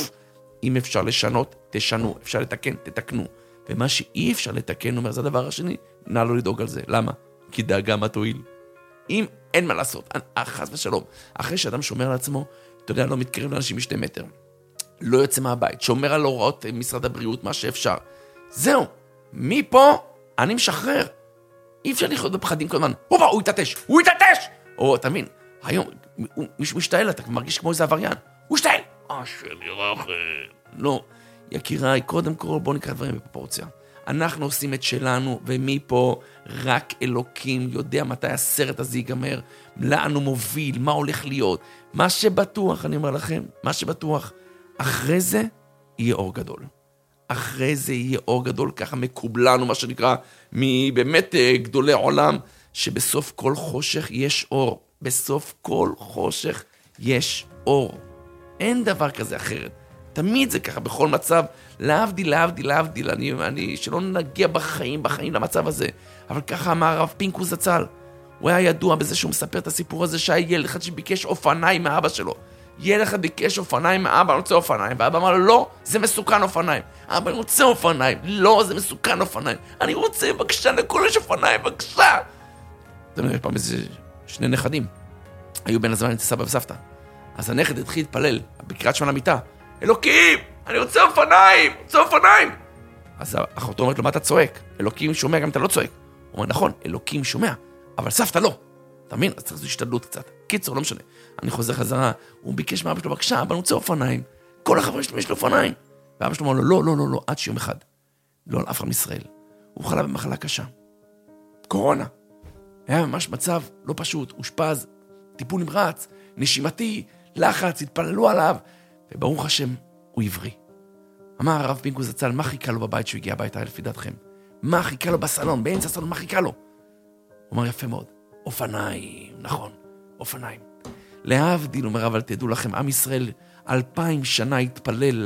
B: אם אפשר לשנות, תשנו, אפשר לתקן, תתקנו, ומה שאי אפשר לתקן, אומר, זה הדבר השני, נא לא לדאוג על זה, למה? כי דאגה מה תועיל. אם אין מה לעשות, חס ושלום, אחרי שאדם שומר על עצמו, אתה יודע, לא מתקרב לאנשים 2 מטר, לא יוצא מהבית, שומר על הוראות משרד הבריאות, מה שאפשר. זהו, מפה אני משחרר. אי אפשר לחיות בפחדים כל הזמן. הוא יתעטש, הוא יתעטש! או, אתה מבין, היום מישהו משתעל, אתה מרגיש כמו איזה עבריין. הוא משתעל! שלי רחם. לא, יקיריי, קודם כל בואו נקרא דברים בפרופורציה. אנחנו עושים את שלנו, ומפה רק אלוקים יודע מתי הסרט הזה ייגמר, לאן הוא מוביל, מה הולך להיות. מה שבטוח, אני אומר לכם, מה שבטוח, אחרי זה יהיה אור גדול. אחרי זה יהיה אור גדול, ככה מקובלנו, מה שנקרא, מבאמת גדולי עולם, שבסוף כל חושך יש אור. בסוף כל חושך יש אור. אין דבר כזה אחרת. תמיד זה ככה, בכל מצב, להבדיל, אני שלא נגיע בחיים למצב הזה. אבל ככה אמר הרב פינקוס זצ"ל. הוא היה ידוע בזה שהוא מספר את הסיפור הזה, שהיה ילד אחד שביקש אופניים מאבא שלו. ילד אחד ביקש אופניים מאבא, אני רוצה אופניים. ואבא אמר לו, לא, זה מסוכן אופניים. אבא, אני רוצה אופניים. לא, זה מסוכן אופניים. אני רוצה, בבקשה, לכל יש אופניים, בבקשה. אתה יודע, פעם איזה 2 נכדים. היו בין הזמן אצל סבא וסבתא. אז הנכד התחיל להתפלל, בקריאת שמע למיטה. אלוקים, אני רוצה אופניים. אז אחותו אומרת לו, מה אתה צועק? אלוקים שומע גם אתה לא צועק. הוא אומר, נכון, אלוקים שומע, אבל סבתא לא. אתה מבין? אז צריך להשתדלות קצת. קיצור, לא משנה. אני חוזר חזרה, הוא ביקש מאבא שלו, בבקשה, אבל אני רוצה אופניים. כל החברים שלו יש לו אופניים. ואבא שלו אמר לו, לא, עד שיום אחד. לא על אף עם ישראל. הוא חלה במחלה קשה. קורונה. היה ממש מצב לא פשוט, אושפז, טיפול נמרץ, נשימתי, לחץ, התפללו עליו, וברוך השם, הוא עברי. אמר הרב פינקוס זצ"ל, מה חיכה לו בבית שהוא הגיע הביתה, לפי דעתכם? מה חיכה לו בסלון, באמצע הסלון, מה חיכה לו? הוא אמר יפה מאוד, אופניים, נכון, אופניים. להבדיל, אומר, אבל תדעו לכם, עם ישראל 2000 שנה התפלל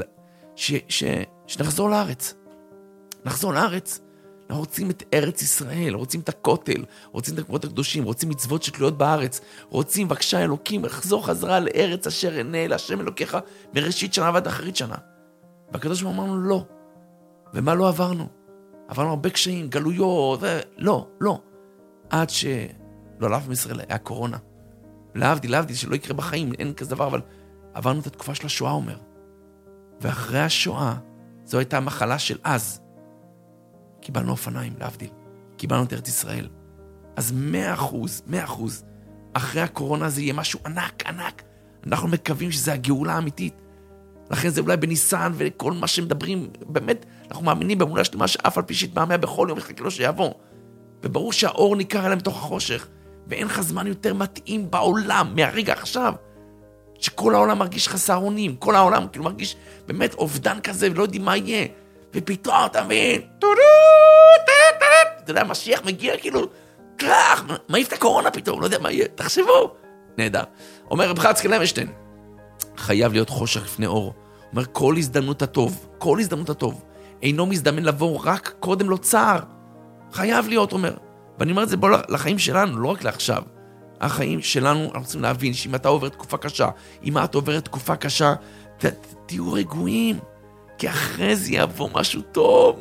B: שנחזור לארץ. נחזור לארץ. אנחנו רוצים את ארץ ישראל, רוצים את הכותל, רוצים את המקומות הקדושים, רוצים מצוות שתלויות בארץ, רוצים בבקשה אלוקים, לחזור חזרה לארץ אשר עיני להשם אלוקיך מראשית שנה ועד אחרית שנה. והקדוש ברוך הוא אמרנו לא. ומה לא עברנו? עברנו הרבה קשיים, גלויות, לא. עד שלא לעף מישראל היה קורונה. להבדיל, שלא יקרה בחיים, אין כזה דבר, אבל עברנו את התקופה של השואה, אומר. ואחרי השואה, זו הייתה המחלה של אז. קיבלנו אופניים, להבדיל. קיבלנו את ארץ ישראל. אז 100%, אחרי הקורונה זה יהיה משהו ענק. אנחנו מקווים שזה הגאולה האמיתית. לכן זה אולי בניסן וכל מה שמדברים, באמת, אנחנו מאמינים באמונה שלמה שאף על פי שיתמהמה בכל יום יחכה לו שיעבור. וברור שהאור ניכר עליהם מתוך החושך, ואין לך זמן יותר מתאים בעולם, מהרגע עכשיו, שכל העולם מרגיש חסר אונים, כל העולם כאילו מרגיש באמת אובדן כזה, ולא יודעים מה יהיה. ופתאום אתה מבין, אתה יודע, משיח מגיע כאילו, מעיף את הקורונה פתאום, לא יודע מה יהיה, תחשבו. נהדר. אומר רב חצקאל לוינשטיין, חייב להיות חושך לפני אור. אומר, כל הזדמנות הטוב, אינו מזדמן לבוא רק קודם לו צער. חייב להיות, אומר. ואני אומר את זה בוא לחיים שלנו, לא רק לעכשיו. החיים שלנו, אנחנו צריכים להבין שאם אתה עובר תקופה קשה, אם את עוברת תקופה קשה, תהיו רגועים. כי אחרי זה יבוא משהו טוב.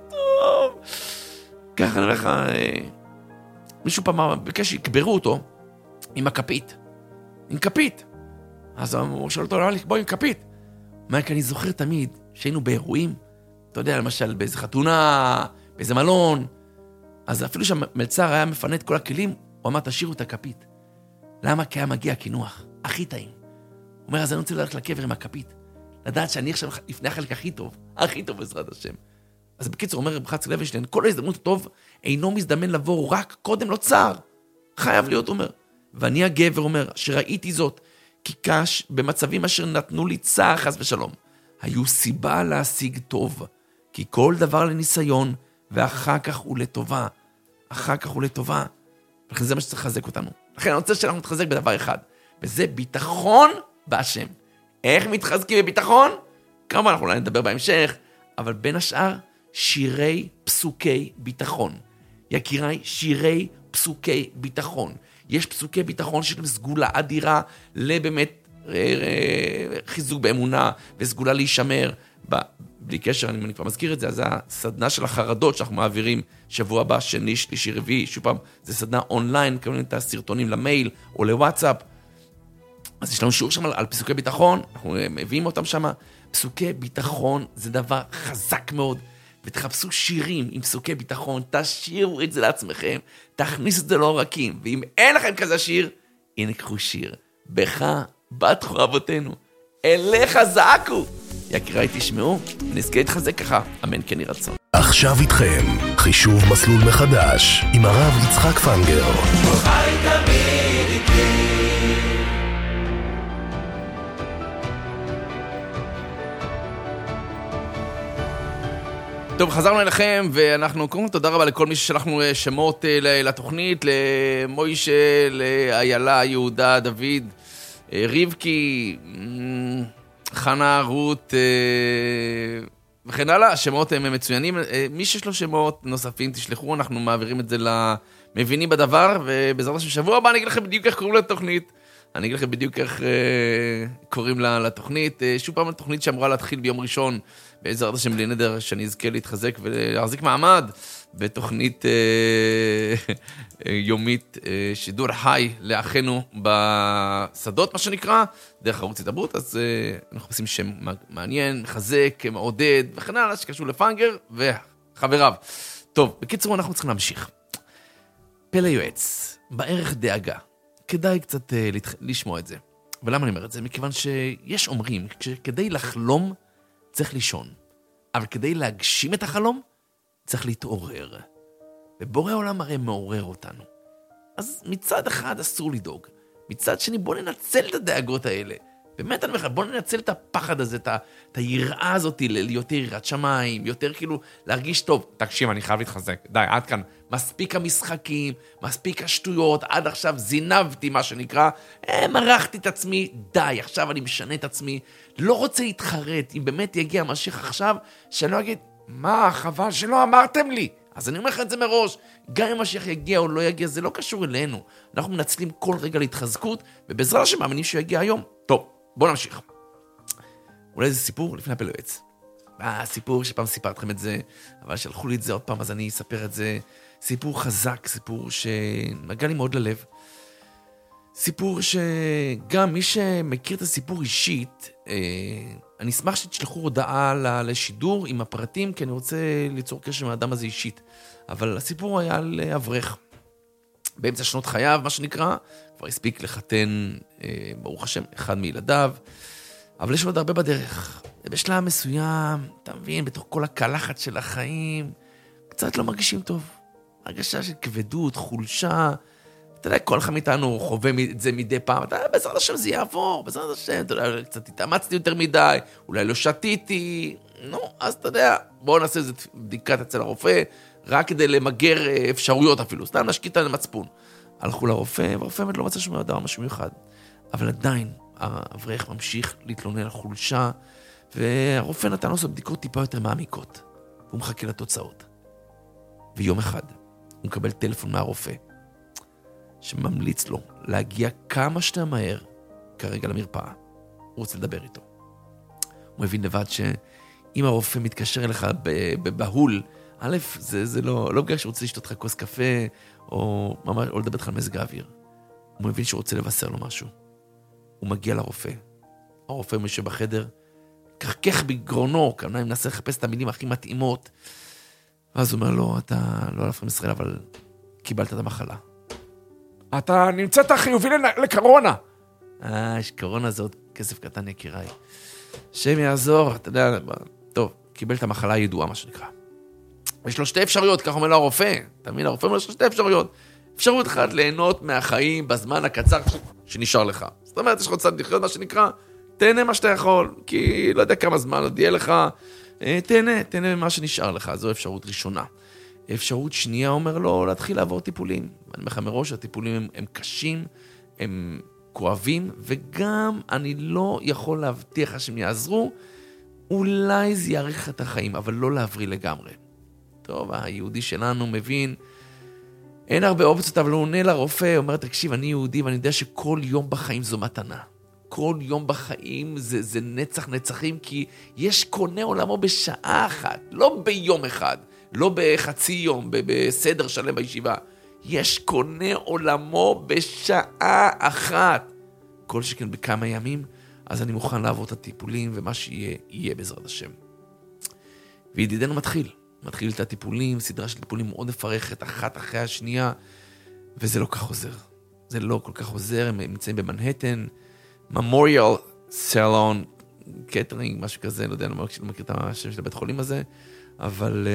B: ככה אני אומר לך, מישהו פעם בקש שיקברו אותו עם הכפית. עם כפית. אז הוא שואל אותו, בוא עם כפית. מה, כי אני זוכר תמיד שהיינו באירועים, אתה יודע, למשל באיזה חתונה, באיזה מלון, אז אפילו שהמלצר היה מפנה את כל הכלים, הוא אמר, תשאירו את הכפית. למה? כי היה מגיע כינוח, הכי טעים. הוא אומר, אז אני רוצה ללכת לקבר עם הכפית. לדעת שאני עכשיו לפני החלק הכי טוב בעזרת השם. אז בקיצור, אומר רב חצקאל לוינשטיין, כל ההזדמנות הטוב אינו מזדמן לבוא רק קודם לו צער. חייב להיות, אומר. ואני הגבר, אומר, שראיתי זאת, כי קש במצבים אשר נתנו לי צער חס ושלום, היו סיבה להשיג טוב, כי כל דבר לניסיון, ואחר כך הוא לטובה. לכן זה מה שצריך לחזק אותנו. לכן אני רוצה שאנחנו נתחזק בדבר אחד, וזה ביטחון בהשם. איך מתחזקים בביטחון? כמובן אנחנו אולי נדבר בהמשך, אבל בין השאר, שירי פסוקי ביטחון. יקיריי, שירי פסוקי ביטחון. יש פסוקי ביטחון של סגולה אדירה לבאמת חיזוק באמונה וסגולה להישמר. בלי קשר, אני כבר מזכיר את זה, אז הסדנה של החרדות שאנחנו מעבירים שבוע הבא, שני, שלישי, רביעי, שוב פעם, זה סדנה אונליין, קבלים את הסרטונים למייל או לוואטסאפ. אז יש לנו שיעור שם על פסוקי ביטחון, אנחנו מביאים אותם שם. פסוקי ביטחון זה דבר חזק מאוד, ותחפשו שירים עם פסוקי ביטחון, תשאירו את זה לעצמכם, תכניסו את זה לעורקים, ואם אין לכם כזה שיר, הנה קחו שיר, בך בטחו אבותינו, אליך זעקו, יקיריי תשמעו, נזכה להתחזק ככה, אמן כן יהי רצון.
A: עכשיו איתכם, חישוב מסלול מחדש, עם הרב יצחק פנגר.
B: טוב, חזרנו אליכם, ואנחנו קודם תודה רבה לכל מי ששלחנו שמות לתוכנית, למוישה, לאיילה, יהודה, דוד, רבקי, חנה, רות, וכן הלאה. השמות הם מצוינים. מי שיש לו שמות נוספים, תשלחו, אנחנו מעבירים את זה למבינים בדבר, ובעזרת השם שבוע הבא אני אגיד לכם בדיוק איך קוראים לתוכנית. אני אגיד לכם בדיוק איך קוראים לתוכנית. שוב פעם, התוכנית שאמורה להתחיל ביום ראשון, בעזרת השם בלי נדר, שאני אזכה להתחזק ולהחזיק מעמד, בתוכנית יומית, שידור חי לאחינו בשדות, מה שנקרא, דרך ערוץ התרבות. אז אנחנו עושים שם מעניין, מחזק, מעודד, וכן הלאה שקשור לפנגר וחבריו. טוב, בקיצור, אנחנו צריכים להמשיך. פלא יועץ, בערך דאגה. כדאי קצת לשמוע את זה. ולמה אני אומר את זה? מכיוון שיש אומרים, כדי לחלום צריך לישון. אבל כדי להגשים את החלום, צריך להתעורר. ובורא עולם הרי מעורר אותנו. אז מצד אחד אסור לדאוג. מצד שני, בוא ננצל את הדאגות האלה. באמת אני אומר לך, בוא ננצל את הפחד הזה, את היראה הזאת, להיות יראת שמיים, יותר כאילו להרגיש טוב. תקשיב, אני חייב להתחזק. די, עד כאן. מספיק המשחקים, מספיק השטויות, עד עכשיו זינבתי מה שנקרא, מרחתי את עצמי, די, עכשיו אני משנה את עצמי, לא רוצה להתחרט, אם באמת יגיע המשיח עכשיו, שאני לא אגיד,
C: מה, חבל שלא אמרתם לי.
B: אז אני אומר לך את זה מראש, גם אם המשיח יגיע או לא יגיע, זה לא קשור אלינו. אנחנו מנצלים כל רגע להתחזקות, ובעזרת השם מאמינים שהוא יגיע היום. טוב, בואו נמשיך. אולי זה סיפור לפני הפלא עץ. סיפור שפעם סיפרתי לכם את זה, אבל שלחו לי את זה עוד פעם, אז אני אספר את זה. סיפור חזק, סיפור שמגע לי מאוד ללב. סיפור שגם מי שמכיר את הסיפור אישית, אני אשמח שתשלחו הודעה לשידור עם הפרטים, כי אני רוצה ליצור קשר עם האדם הזה אישית. אבל הסיפור היה על אברך. באמצע שנות חייו, מה שנקרא, כבר הספיק לחתן, ברוך השם, אחד מילדיו, אבל יש עוד הרבה בדרך. בשלב מסוים, אתה מבין, בתוך כל הקלחת של החיים, קצת לא מרגישים טוב. הרגשה של כבדות, חולשה, אתה יודע, כל אחד מאיתנו חווה את זה מדי פעם, אתה יודע, בעזרת השם זה יעבור, בעזרת השם, אתה יודע, קצת התאמצתי יותר מדי, אולי לא שתיתי, אז אתה יודע, בואו נעשה איזו בדיקת אצל הרופא, רק כדי למגר אפשרויות אפילו, סתם נשקיט על המצפון. הלכו לרופא, והרופא באמת לא מצא שום דבר משהו מיוחד. אבל עדיין, האברך ממשיך להתלונן על חולשה, והרופא נתן לו בדיקות טיפה יותר מעמיקות, והוא מחכה לתוצאות. ויום אחד, הוא מקבל טלפון מהרופא, שממליץ לו להגיע כמה שיותר מהר, כרגע למרפאה. הוא רוצה לדבר איתו. הוא מבין לבד שאם הרופא מתקשר אליך בבהול, א', זה לא בגלל שהוא רוצה לשתות לך כוס קפה, או ממש, או לדבר לך על מזג האוויר. הוא מבין שהוא רוצה לבשר לו משהו. הוא מגיע לרופא. הרופא יושב בחדר, קחקך בגרונו, כמובן אם ננסה לחפש את המילים הכי מתאימות, ואז הוא אומר לו, אתה לא אלף עם ישראל, אבל קיבלת את המחלה.
C: אתה נמצאת חיובי לקורונה.
B: יש קורונה, זה עוד כסף קטן יקיריי. שם יעזור, אתה יודע, טוב, קיבל את המחלה הידועה, מה שנקרא. יש לו שתי אפשרויות, כך אומר לו הרופא. אתה מבין, הרופא אומר לו שתי אפשרויות. אפשרות אחת, ליהנות מהחיים בזמן הקצר שנשאר לך. זאת אומרת, יש לך קצת לחיות, מה שנקרא, תהנה מה שאתה יכול, כי לא יודע כמה זמן עוד יהיה לך, תהנה מה שנשאר לך, זו אפשרות ראשונה. אפשרות שנייה אומר לו, להתחיל לעבור טיפולים. אני אומר לך מראש, הטיפולים הם קשים, הם כואבים, וגם אני לא יכול להבטיח שהם יעזרו, אולי זה יאריך את החיים, אבל לא להבריא לגמרי. טוב, היהודי שלנו מבין, אין הרבה אופציות, אבל הוא עונה לרופא, אומר, תקשיב, אני יהודי, ואני יודע שכל יום בחיים זו מתנה. כל יום בחיים זה נצח נצחים, כי יש קונה עולמו בשעה אחת, לא ביום אחד, לא בחצי יום, בסדר שלם בישיבה. יש קונה עולמו בשעה אחת. כל שכן בכמה ימים, אז אני מוכן לעבור את הטיפולים, ומה שיהיה, יהיה בעזרת השם. וידידנו מתחיל את הטיפולים, סדרה של טיפולים מאוד מפרכת, אחת אחרי השנייה, וזה לא כך עוזר. זה לא כל כך עוזר, הם נמצאים במנהטן, ממוריאל סלון, קטרינג, משהו כזה, לא יודע, אני לא מכיר את השם של הבית חולים הזה, אבל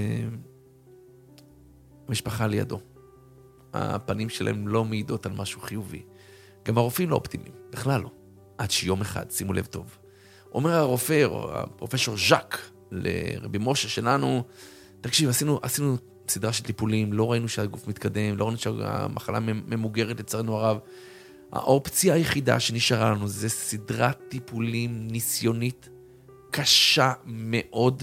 B: המשפחה לידו. הפנים שלהם לא מעידות על משהו חיובי. גם הרופאים לא אופטימיים, בכלל לא. עד שיום אחד, שימו לב טוב. אומר הרופא, או הפרופסור ז'אק, לרבי משה שלנו, תקשיב, עשינו סדרה של טיפולים, לא ראינו שהגוף מתקדם, לא ראינו שהמחלה ממוגרת לצערנו הרב. האופציה היחידה שנשארה לנו זה סדרת טיפולים ניסיונית, קשה מאוד,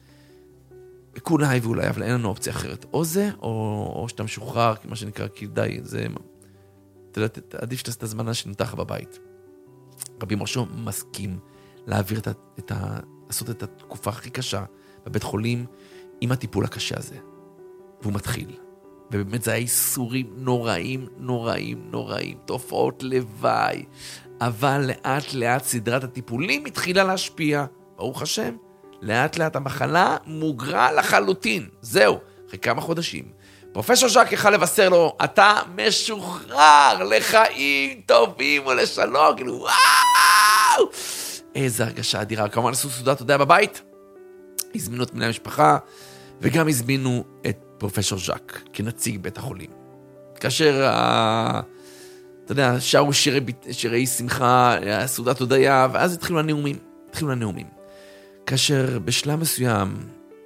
B: כולי ואולי, אבל אין לנו אופציה אחרת. או זה, או שאתה משוחרר, מה שנקרא, כי די, זה, אתה יודע, עדיף שתעשה את הזמן שנותח בבית. רבי משה מסכים להעביר לעשות את התקופה הכי קשה בבית חולים עם הטיפול הקשה הזה. והוא מתחיל. ובאמת זה היה איסורים נוראים, תופעות לוואי. אבל לאט לאט סדרת הטיפולים התחילה להשפיע. ברוך השם, לאט לאט המחלה מוגרה לחלוטין. זהו, אחרי כמה חודשים. פרופסור ז'אק יכל לבשר לו, אתה משוחרר לחיים טובים ולשלום. כאילו, וואו! איזה הרגשה אדירה. כמובן עשו סעודה, אתה יודע, בבית. הזמינו את בני המשפחה, וגם הזמינו את פרופסור ז'אק כנציג בית החולים. כאשר, אתה יודע, שרו שירי שמחה, סעודת הודיה, ואז התחילו הנאומים. כאשר בשלב מסוים,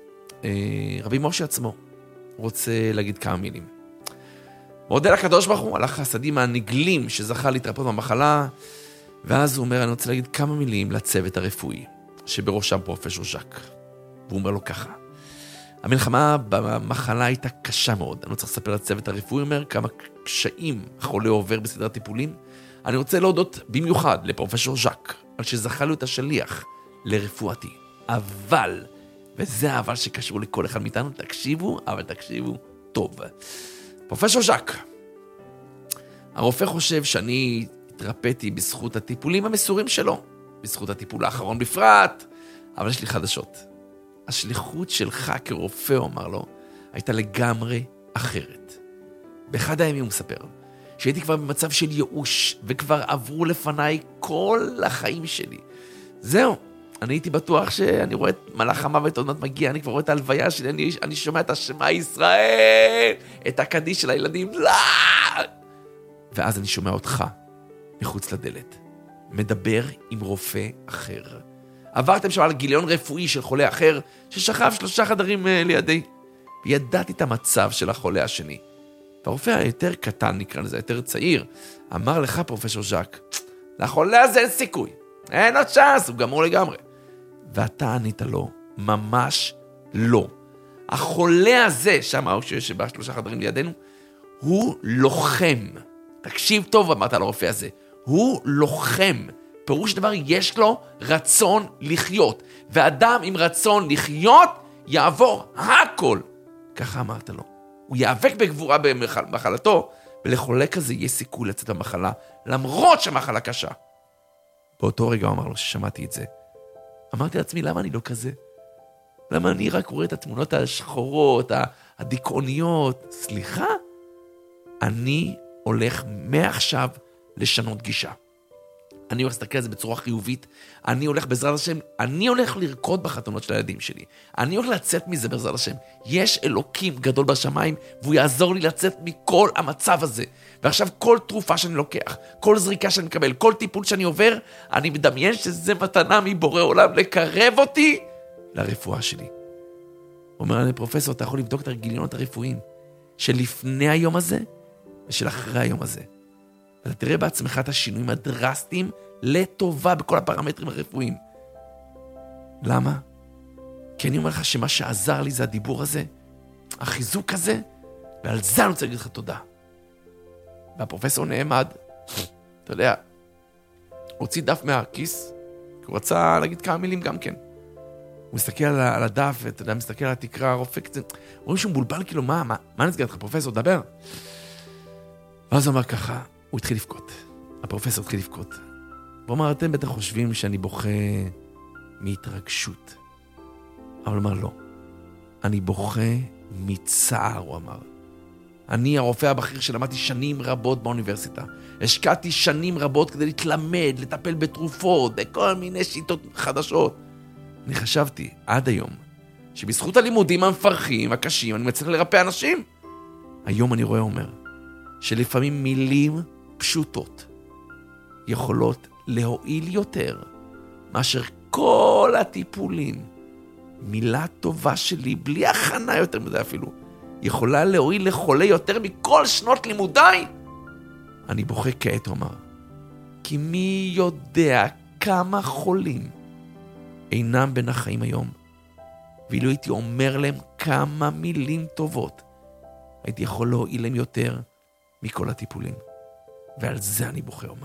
B: רבי משה עצמו רוצה להגיד כמה מילים. מודה לקדוש ברוך הוא על החסדים הנגלים שזכה להתרפות במחלה, ואז הוא אומר, אני רוצה להגיד כמה מילים לצוות הרפואי, שבראשם פרופסור ז'אק. והוא אומר לו ככה, המלחמה במחלה הייתה קשה מאוד. אני לא צריך לספר לצוות הרפואי, אומר כמה קשיים החולה עובר בסדרת טיפולים. אני רוצה להודות במיוחד לפרופסור ז'אק, על שזכה לו את השליח לרפואתי. אבל, וזה האבל שקשור לכל אחד מאיתנו, תקשיבו, אבל תקשיבו טוב. פרופסור ז'אק, הרופא חושב שאני התרפאתי בזכות הטיפולים המסורים שלו, בזכות הטיפול האחרון בפרט, אבל יש לי חדשות. השליחות שלך כרופא, הוא אמר לו, הייתה לגמרי אחרת. באחד הימים הוא מספר, שהייתי כבר במצב של ייאוש, וכבר עברו לפניי כל החיים שלי. זהו, אני הייתי בטוח שאני רואה את מלאך המוות עוד מעט מגיע, אני כבר רואה את ההלוויה שלי, אני שומע את השמע ישראל, את הקדיש של הילדים, לא! ואז אני שומע אותך מחוץ לדלת, מדבר עם רופא אחר. עברתם שם על גיליון רפואי של חולה אחר, ששכב 3 חדרים לידי, וידעתי את המצב של החולה השני. והרופא היותר קטן, נקרא לזה, יותר צעיר, אמר לך פרופסור ז'אק, לחולה הזה אין סיכוי, אין עוד צ'אנס, הוא גמור לגמרי. ואתה ענית לו, ממש לא. החולה הזה, שם שבא 3 חדרים לידינו, הוא לוחם. תקשיב טוב, אמרת לרופא הזה, הוא לוחם. פירוש דבר, יש לו רצון לחיות. ואדם עם רצון לחיות, יעבור הכל. ככה אמרת לו. הוא יאבק בגבורה במחלתו, ולחולה כזה יהיה סיכוי לצאת המחלה, למרות שהמחלה קשה. באותו רגע הוא אמר לו ששמעתי את זה. אמרתי לעצמי, למה אני לא כזה? למה אני רק רואה את התמונות השחורות, הדיכאוניות? סליחה? אני הולך מעכשיו לשנות גישה. אני הולך להסתכל על זה בצורה חיובית, אני הולך בעזרת השם, אני הולך לרקוד בחתונות של הילדים שלי, אני הולך לצאת מזה בעזרת השם, יש אלוקים גדול בשמיים, והוא יעזור לי לצאת מכל המצב הזה, ועכשיו כל תרופה שאני לוקח, כל זריקה שאני מקבל, כל טיפול שאני עובר, אני מדמיין שזה מתנה מבורא עולם, לקרב אותי לרפואה שלי. הוא אומר לי, פרופסור, אתה יכול לבדוק את הגיליונות הרפואיים, של לפני היום הזה, ושל אחרי היום הזה. ואתה תראה בעצמך את השינויים הדרסטיים לטובה בכל הפרמטרים הרפואיים. למה? כי אני אומר לך שמה שעזר לי זה הדיבור הזה, החיזוק הזה, ועל זה אני רוצה להגיד לך תודה. והפרופסור נעמד, אתה יודע, הוציא דף מהכיס, כי הוא רצה להגיד כמה מילים גם כן. הוא מסתכל על הדף, ואתה יודע, מסתכל על התקרה, הרופא קצת, רואים שהוא מבולבל, כאילו, מה נסגר לך, פרופסור, דבר. ואז הוא אמר ככה, הוא התחיל לבכות. הפרופסור התחיל לבכות. הוא אמר, אתם בטח חושבים שאני בוכה מהתרגשות. אבל הוא אמר, לא. אני בוכה מצער, הוא אמר. אני הרופא הבכיר שלמדתי שנים רבות באוניברסיטה. השקעתי שנים רבות כדי להתלמד, לטפל בתרופות, בכל מיני שיטות חדשות. אני חשבתי עד היום שבזכות הלימודים המפרכים, הקשים, אני מצליח לרפא אנשים. היום אני רואה, אומר, שלפעמים מילים פשוטות יכולות להועיל יותר מאשר כל הטיפולים. מילה טובה שלי, בלי הכנה יותר מדי אפילו, יכולה להועיל לחולה יותר מכל שנות לימודיי. אני בוכה כעת, אומר, כי מי יודע כמה חולים אינם בין החיים היום, ואילו הייתי אומר להם כמה מילים טובות, הייתי יכול להועיל להם יותר מכל הטיפולים. ועל זה אני בוכה, אומר.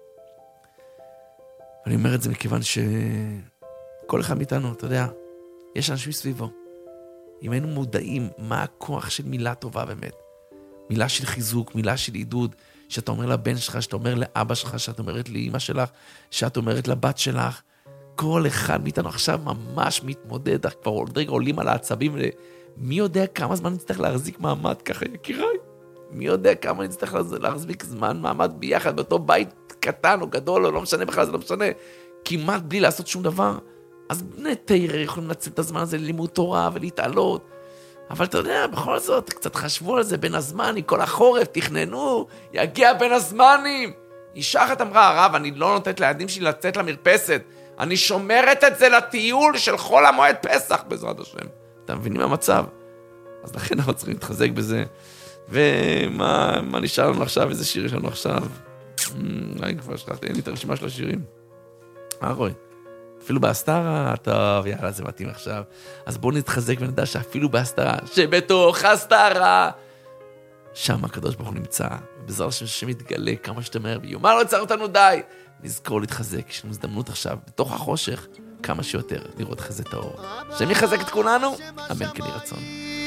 B: ואני אומר את זה מכיוון שכל אחד מאיתנו, אתה יודע, יש אנשים סביבו. אם היינו מודעים מה הכוח של מילה טובה באמת, מילה של חיזוק, מילה של עידוד, שאתה אומר לבן שלך, שאתה אומר לאבא שלך, שאתה אומרת לאמא שלך, שאת אומרת לבת שלך, כל אחד מאיתנו עכשיו ממש מתמודד, כבר עוד רגע עולים על העצבים, מי יודע כמה זמן נצטרך להחזיק מעמד ככה, יקיריי? מי יודע כמה נצטרך להחזיק זמן מעמד ביחד, באותו בית קטן או גדול, או לא משנה בכלל, זה לא משנה, כמעט בלי לעשות שום דבר, אז בני תרא יכולים לצאת את הזמן הזה ללימוד תורה ולהתעלות. אבל אתה יודע, בכל זאת, קצת חשבו על זה בין הזמנים, כל החורף, תכננו, יגיע בין הזמנים. אישה אחת אמרה, הרב, אני לא נותנת לילדים שלי לצאת למרפסת, אני שומרת את זה לטיול של חול המועד פסח, בעזרת השם. אתם מבינים המצב? אז לכן אנחנו צריכים להתחזק בזה. ומה נשאר לנו עכשיו? איזה שיר יש לנו עכשיו? כבר שכחתי, אין לי את הרשימה של השירים. רואי. אפילו בהסתרה, טוב, יאללה, זה מתאים עכשיו. אז בואו נתחזק ונדע שאפילו בהסתרה, שבתוך הסתרה, שם הקדוש ברוך הוא נמצא, ובעזרת השם יתגלה כמה שאתה מהר, ויאמר לא יצר אותנו די. נזכור להתחזק, יש לנו הזדמנות עכשיו, בתוך החושך, כמה שיותר, לראות חזה את האור. השם יחזק את כולנו, אמן כן יהי רצון.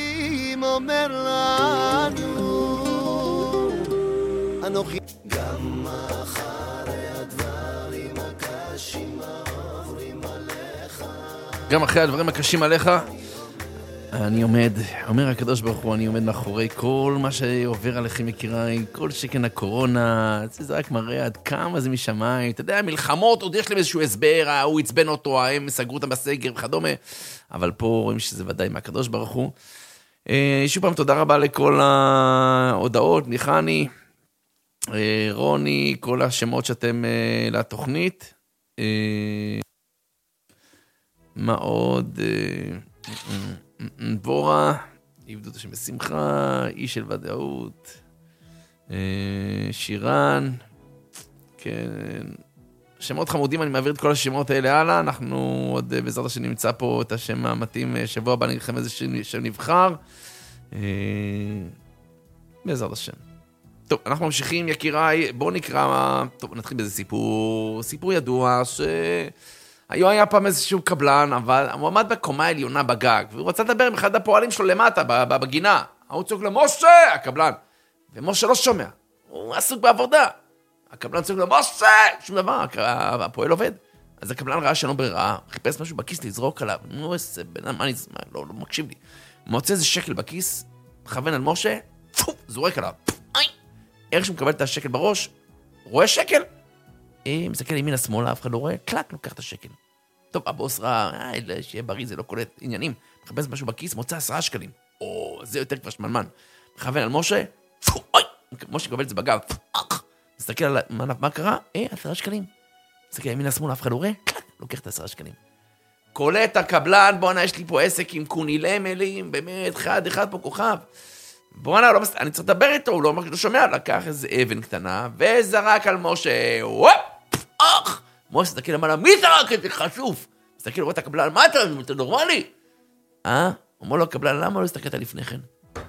D: גם אחרי הדברים הקשים עוברים עליך.
B: גם אחרי הדברים הקשים עליך, אני עומד, אומר הקדוש ברוך הוא, אני עומד מאחורי כל מה שעובר עליכם יקיריי, כל שכן הקורונה, זה רק מראה עד כמה זה משמיים, אתה יודע, מלחמות, עוד יש להם איזשהו הסבר, הוא עצבן אותו, הם סגרו אותם בסגר וכדומה, אבל פה רואים שזה ודאי מהקדוש ברוך הוא. שוב פעם, תודה רבה לכל ההודעות, ניחני, רוני, כל השמות שאתם לתוכנית. מה עוד? בורה, עבדו את השם בשמחה, איש של ודאות, שירן, כן, שמות חמודים, אני מעביר את כל השמות האלה הלאה, אנחנו עוד בעזרת השם נמצא פה את השם המתאים, שבוע הבא נלחם איזה שם נבחר, בעזרת השם. טוב, אנחנו ממשיכים, יקיריי, בואו נקרא, טוב, נתחיל באיזה סיפור ידוע, היה פעם איזשהו קבלן, אבל הוא עמד בקומה העליונה בגג, והוא רצה לדבר עם אחד הפועלים שלו למטה, בגינה. הוא צועק לו, משה, הקבלן. ומשה לא שומע, הוא עסוק בעבודה. הקבלן צועק לו, משה, שום דבר, הפועל עובד. אז הקבלן ראה שאין לו ברירה, חיפש משהו בכיס לזרוק עליו. נו, איזה בן, מה אני, לא מקשיב לי. מוצא איזה שקל בכיס, מכוון על משה, זורק עליו. איך שהוא מקבל את השקל בראש, רואה שקל? מסתכל ימינה שמאלה, אף אחד לא רואה, קלק, לוקח את השקל. טוב, הבוס ראה, שיהיה בריא, זה לא קולט עניינים. מחפש משהו בכיס, מוצא 10 שקלים. זה יותר כבר שמנמן. מכוון על משה, אוי, משה קבל את זה בגב. מסתכל על מה קרה? 10 שקלים. מסתכל ימינה שמאלה, אף אחד לא רואה, קלק, לוקח את 10 שקלים. קולט הקבלן, בואנה, יש לי פה עסק עם קונילי מלים, באמת, אחד פה כוכב. בואנה, אני צריך לדבר איתו, הוא לא שומע, לקח איזה אבן קטנה, וזרק על משה, משה, תסתכל למעלה, מי זרק את זה חשוף? תסתכל, רואה את הקבלן, מה אתה נורמלי? אומר לו הקבלן, למה לא הסתכלת לפני כן?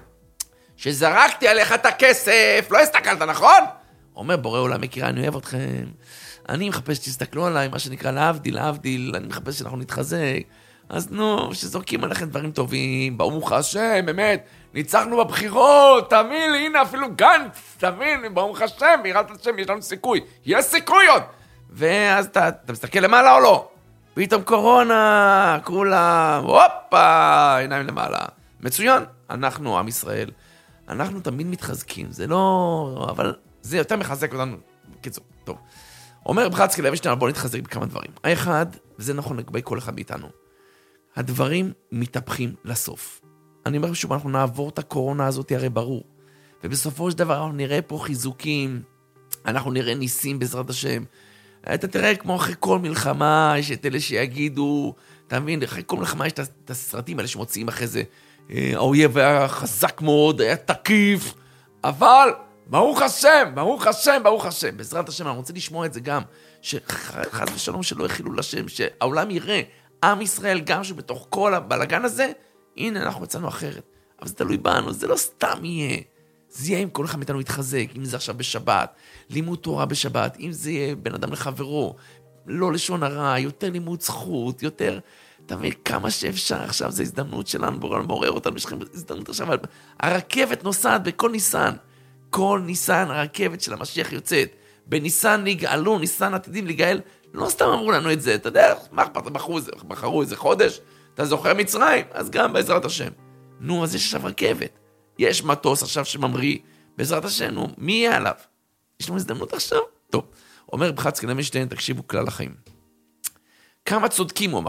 B: שזרקתי עליך את הכסף, לא הסתכלת, נכון? אומר, בורא עולם מכירה, אני אוהב אתכם, אני מחפש שתסתכלו עליי, מה שנקרא להבדיל, אני מחפש שאנחנו נתחזק, אז נו, שזורקים עליכם דברים טובים, ברוך השם, באמת, ניצחנו בבחירות, תאמין לי, הנה אפילו גנץ, תאמין, ברוך השם, בירת השם, יש לנו סיכוי, יש סיכוי עוד. ואז אתה מסתכל למעלה או לא? פתאום קורונה, כולם, הופה, עיניים למעלה. מצוין, אנחנו, עם ישראל, אנחנו תמיד מתחזקים, זה לא, אבל זה יותר מחזק אותנו, קיצור, טוב. אומר בחצקי לוינשטיין, בוא נתחזק בכמה דברים. האחד, וזה נכון לגבי כל אחד מאיתנו, הדברים מתהפכים לסוף. אני אומר שוב, אנחנו נעבור את הקורונה הזאת, הרי ברור. ובסופו של דבר אנחנו נראה פה חיזוקים, אנחנו נראה ניסים בעזרת השם. אתה תראה כמו אחרי כל מלחמה, יש את אלה שיגידו, אתה מבין, אחרי כל מלחמה יש את הסרטים האלה שמוציאים אחרי זה, האויב היה חזק מאוד, היה תקיף, אבל ברוך השם, ברוך השם, ברוך השם. בעזרת השם, אני רוצה לשמוע את זה גם, שחס ושלום שלא יחילו לשם, שהעולם יראה, עם ישראל גם שבתוך כל הבלגן הזה, הנה אנחנו יצאנו אחרת. אבל זה תלוי בנו, זה לא סתם יהיה. זה יהיה אם כל אחד מאיתנו יתחזק, אם זה עכשיו בשבת, לימוד תורה בשבת, אם זה יהיה בן אדם לחברו, לא לשון הרע, יותר לימוד זכות, יותר, תבין כמה שאפשר עכשיו, זה הזדמנות שלנו, מעורר אותנו, יש לכם הזדמנות עכשיו, הרכבת נוסעת בכל ניסן, כל ניסן, הרכבת של המשיח יוצאת, בניסן נגאלו, ניסן עתידים לגאל, לא סתם אמרו לנו את זה, אתה יודע, מה בחרו איזה חודש, אתה זוכר מצרים, אז גם בעזרת השם. נו, אז יש עכשיו רכבת, יש מטוס עכשיו שממריא, בעזרת השם, נו, מי יהיה עליו? יש לנו הזדמנות עכשיו? טוב, אומר בחצקי לוינשטיין, תקשיבו כלל החיים. כמה צודקים, הוא אמר,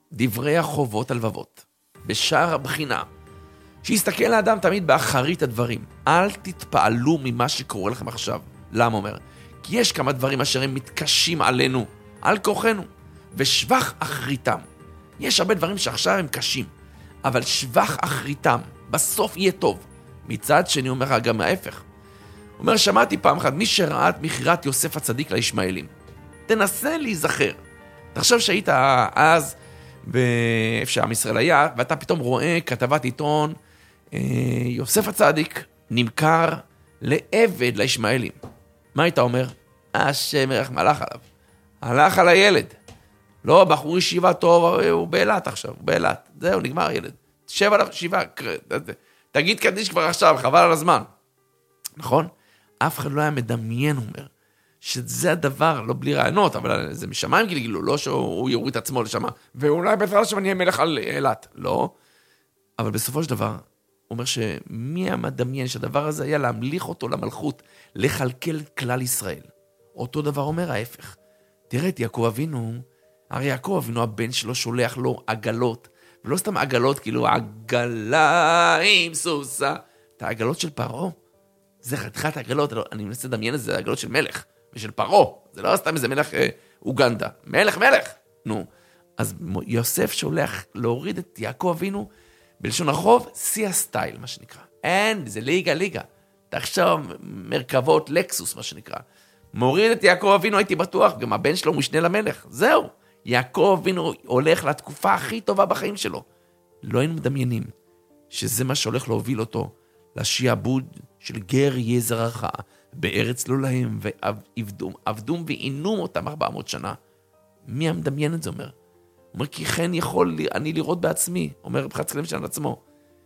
B: דברי החובות הלבבות, בשער הבחינה, שיסתכל לאדם תמיד באחרית הדברים. אל תתפעלו ממה שקורה לכם עכשיו. למה אומר? כי יש כמה דברים אשר הם מתקשים עלינו, על כוחנו, ושבח אחריתם. יש הרבה דברים שעכשיו הם קשים, אבל שבח אחריתם, בסוף יהיה טוב. מצד שני אומר לך גם ההפך. הוא אומר, שמעתי פעם אחת, מי שראה את מכירת יוסף הצדיק לישמעאלים, תנסה להיזכר. תחשב שהיית אז באיפה שעם ישראל היה, ואתה פתאום רואה כתבת עיתון, יוסף הצדיק נמכר לעבד לישמעאלים. מה היית אומר? השם ירחם, הלך עליו. הלך על הילד. לא, בחור ישיבה טוב, הוא באילת עכשיו, הוא באילת. זהו, נגמר הילד. שב עליו, שיבה, תגיד קדיש כבר עכשיו, חבל על הזמן. נכון? אף אחד לא היה מדמיין, אומר, שזה הדבר, לא בלי רעיונות, אבל זה משמיים גלגלו, לא שהוא יוריד את עצמו לשמה, ואולי בעזרת השם אני אהיה מלך על אילת. לא. אבל בסופו של דבר, הוא אומר שמי המדמיין שהדבר הזה היה להמליך אותו למלכות, לכלכל את כלל ישראל. אותו דבר אומר ההפך. תראה את יעקב אבינו, הרי יעקב אבינו הבן שלו שולח לו עגלות, ולא סתם עגלות, כאילו עגלה עם סוסה, את העגלות של פרעה. זה חתיכת עגלות, אני מנסה לדמיין את זה, עגלות של מלך ושל פרעה. זה לא סתם איזה מלך אוגנדה. מלך. נו. אז יוסף שולח להוריד את יעקב אבינו, בלשון הרחוב, סי הסטייל, מה שנקרא. אין, זה ליגה. תחשוב, מרכבות לקסוס, מה שנקרא. מוריד את יעקב אבינו, הייתי בטוח, גם הבן שלו משנה למלך. זהו. יעקב אבינו הולך לתקופה הכי טובה בחיים שלו. לא היינו מדמיינים שזה מה שהולך להוביל אותו לשיעבוד של גר יהיה זרעך בארץ לא להם, ועבדום ועינום אותם 400 שנה. מי המדמיין את זה אומר? הוא אומר, כי כן יכול אני לראות בעצמי, אומר רב חצקאל משנה לעצמו.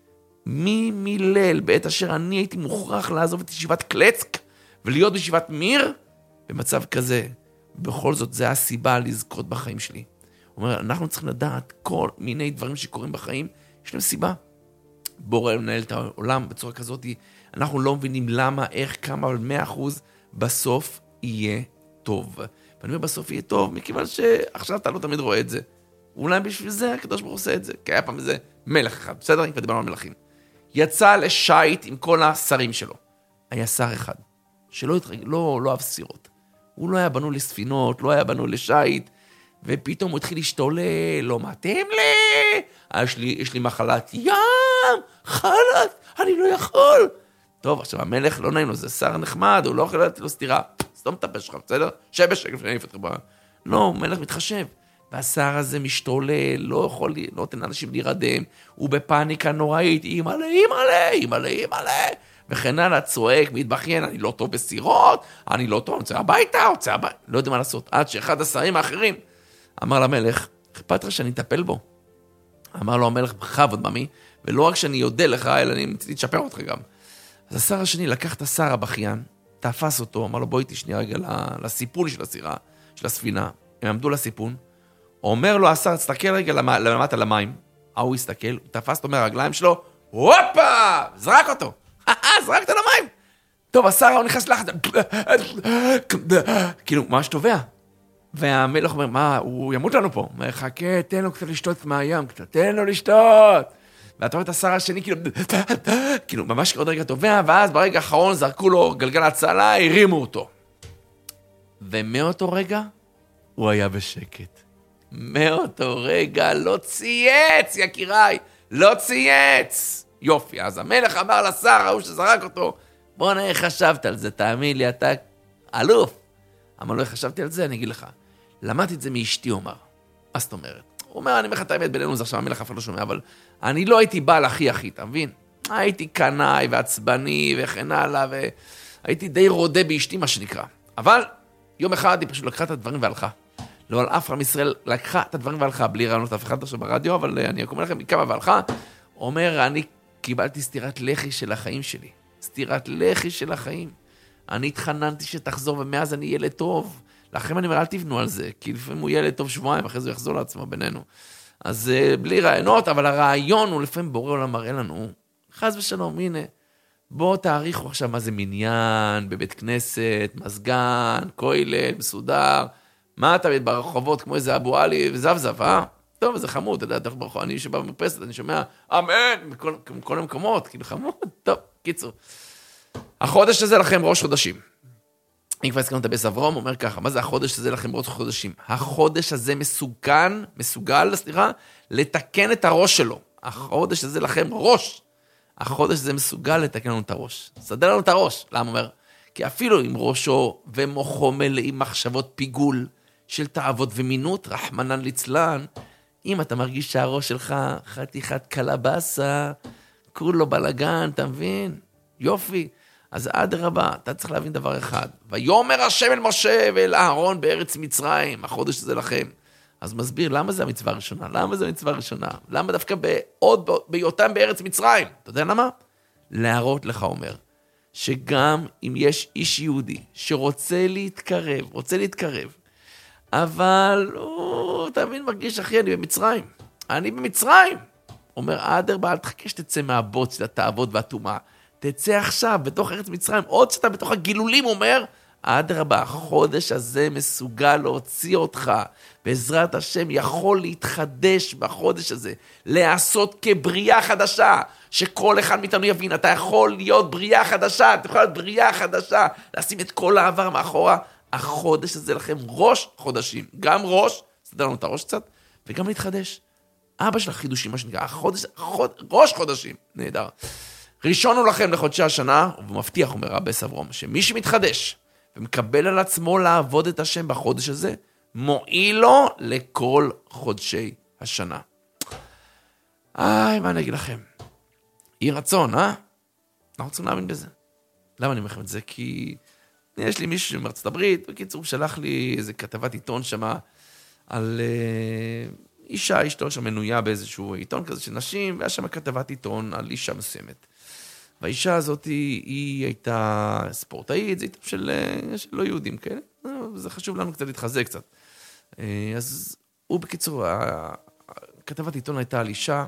B: מי מילל בעת אשר אני הייתי מוכרח לעזוב את ישיבת קלצק, ולהיות בישיבת מיר, במצב כזה. בכל זאת, זה הסיבה לזכות בחיים שלי. הוא אומר, אנחנו צריכים לדעת כל מיני דברים שקורים בחיים, יש להם סיבה. בורא לנהל את העולם בצורה כזאת, אנחנו לא מבינים למה, איך, כמה, אבל 100% בסוף יהיה טוב. ואני אומר, בסוף יהיה טוב, מכיוון שעכשיו אתה לא תמיד רואה את זה. אולי בשביל זה הקדוש ברוך הוא עושה את זה, כי היה פעם איזה מלך אחד, בסדר? אם דיברנו על מלכים. יצא לשייט עם כל השרים שלו. היה שר אחד, שלא לא אהב סירות. הוא לא היה בנו לספינות, לא היה בנו לשייט, ופתאום הוא התחיל להשתולל, לא מתאים לי, יש לי מחלת ים, חלת, אני לא יכול. טוב, עכשיו המלך לא נעים לו, זה שר נחמד, הוא לא יכול לתת לו סתירה, סתום את הפה שלך, בסדר? שב בשקל לפני נפת רבה. לא, מלך מתחשב. והשר הזה משתולל, לא יכול, לא נותן לאנשים להירדם, הוא בפאניקה נוראית, אימאלה, וכן הלאה, צועק, מתבכיין, אני לא טוב בסירות, אני לא טוב, אני רוצה הביתה, לא יודע מה לעשות, עד שאחד השרים האחרים אמר למלך, אכפת לך שאני אטפל בו. אמר לו המלך, בכבוד ממי, ולא רק שאני יודע לך, אלא אני מצליח לשפר אותך גם. אז השר השני לקח את השר הבכיין, תפס אותו, אמר לו, בואי איתי שנייה רגע לסיפון של הסירה, של הספינה, הם עמדו לסיפון, אומר לו השר, תסתכל רגע למטה למים, הוא הסתכל, הוא תפס אותו מהרגליים שלו, הופה, זרק אותו, זרקת למים. טוב, השר הוא נכנס לחץ, כאילו, ממש תובע. והמלך אומר, מה, הוא ימות לנו פה. הוא אומר, חכה, תן לו קצת לשתות מהים, תן לו לשתות. ואתה רואה את השר השני, כאילו, ממש עוד רגע תובע, ואז ברגע האחרון זרקו לו גלגל הצלה, הרימו אותו. ומאותו רגע, הוא היה בשקט. מאותו רגע לא צייץ, יקיריי, לא צייץ. יופי, אז המלך אמר לשר, ההוא שזרק אותו, בוא נראה, חשבת על זה, תאמין לי, אתה אלוף. אבל לא חשבתי על זה, אני אגיד לך. למדתי את זה מאשתי, אומר. מה זאת אומרת? הוא אומר, אני אומר לך את האמת, בינינו זה עכשיו, המלך אף לא שומע, אבל אני לא הייתי בעל הכי, אתה מבין? הייתי קנאי ועצבני וכן הלאה, והייתי די רודה באשתי, מה שנקרא. אבל יום אחד היא פשוט לקחה את הדברים והלכה. לא על אף עם ישראל לקחה את הדברים והלכה, בלי רעיונות אף אחד עכשיו ברדיו, אבל אני אקום לכם מכמה והלכה. אומר, אני קיבלתי סתירת לחי של החיים שלי. סתירת לחי של החיים. אני התחננתי שתחזור, ומאז אני ילד טוב. לכם אני אומר, אל תבנו על זה, כי לפעמים הוא ילד טוב שבועיים, אחרי זה הוא יחזור לעצמו בינינו. אז בלי רעיונות, אבל הרעיון הוא לפעמים בורא עולם מראה לנו, חס ושלום, הנה, בואו תאריכו עכשיו מה זה מניין, בבית כנסת, מסגן, כולל, מסודר, מה אתה ברחובות כמו איזה אבו עלי וזבזב, טוב, זה חמוד, אתה יודע, אני שבא במרפסת, אני שומע, אמן, מכל המקומות, כאילו חמוד, טוב, קיצור. החודש הזה לכם ראש חודשים. אם כבר הזכרנו את הבס אברום, אומר ככה, מה זה החודש הזה לכם ראש חודשים? החודש הזה מסוגל, לתקן את הראש שלו. החודש הזה לכם ראש. החודש הזה מסוגל לתקן לנו את הראש. סדר לנו את הראש. למה אומר? כי אפילו עם ראשו ומוחו מלאים מחשבות פיגול של תאוות ומינות, רחמנן ליצלן, אם אתה מרגיש שהראש שלך חתיכת קלבסה, כולו בלגן, אתה מבין? יופי. אז עד רבה, אתה צריך להבין דבר אחד. ויאמר השם אל משה ואל אהרון בארץ מצרים, החודש הזה לכם. אז מסביר, למה זה המצווה הראשונה? למה זה המצווה הראשונה? למה דווקא בהיותם בארץ מצרים? אתה יודע למה? להראות לך אומר, שגם אם יש איש יהודי שרוצה להתקרב, אבל אתה מבין, מרגיש, אחי, אני במצרים. אומר, אדרבה, אל תחכה שתצא מהבוץ של התאוות והטומאה. תצא עכשיו, בתוך ארץ מצרים, עוד שאתה בתוך הגילולים, אומר, אדרבה, החודש הזה מסוגל להוציא אותך, בעזרת השם יכול להתחדש בחודש הזה, לעשות כבריאה חדשה, שכל אחד מאיתנו יבין, אתה יכול להיות בריאה חדשה, אתה יכול להיות בריאה חדשה, לשים את כל העבר מאחורה, החודש הזה לכם ראש חודשים, גם ראש, סדר לנו את הראש קצת, וגם להתחדש. אבא של החידושים, מה שנקרא, ראש חודשים, נהדר. ראשון הוא לכם לחודשי השנה, ומבטיח, אומר רבי סברום, שמי שמתחדש, ומקבל על עצמו לעבוד את השם בחודש הזה, מועיל לו לכל חודשי השנה. מה אני אגיד לכם? יהי רצון, אנחנו צריכים להאמין בזה. למה אני אומר לכם את זה? כי יש לי מישהו מארצות הברית, בקיצור, הוא שלח לי איזה כתבת עיתון שמה, על אישה, אשתו שמנויה באיזשהו עיתון כזה של נשים, והיה שם כתבת עיתון על אישה מסוימת. והאישה הזאת היא הייתה ספורטאית, זה עיתון של לא יהודים כאלה, זה חשוב לנו קצת להתחזק קצת. אז הוא בקיצור, כתבת עיתון הייתה על אישה,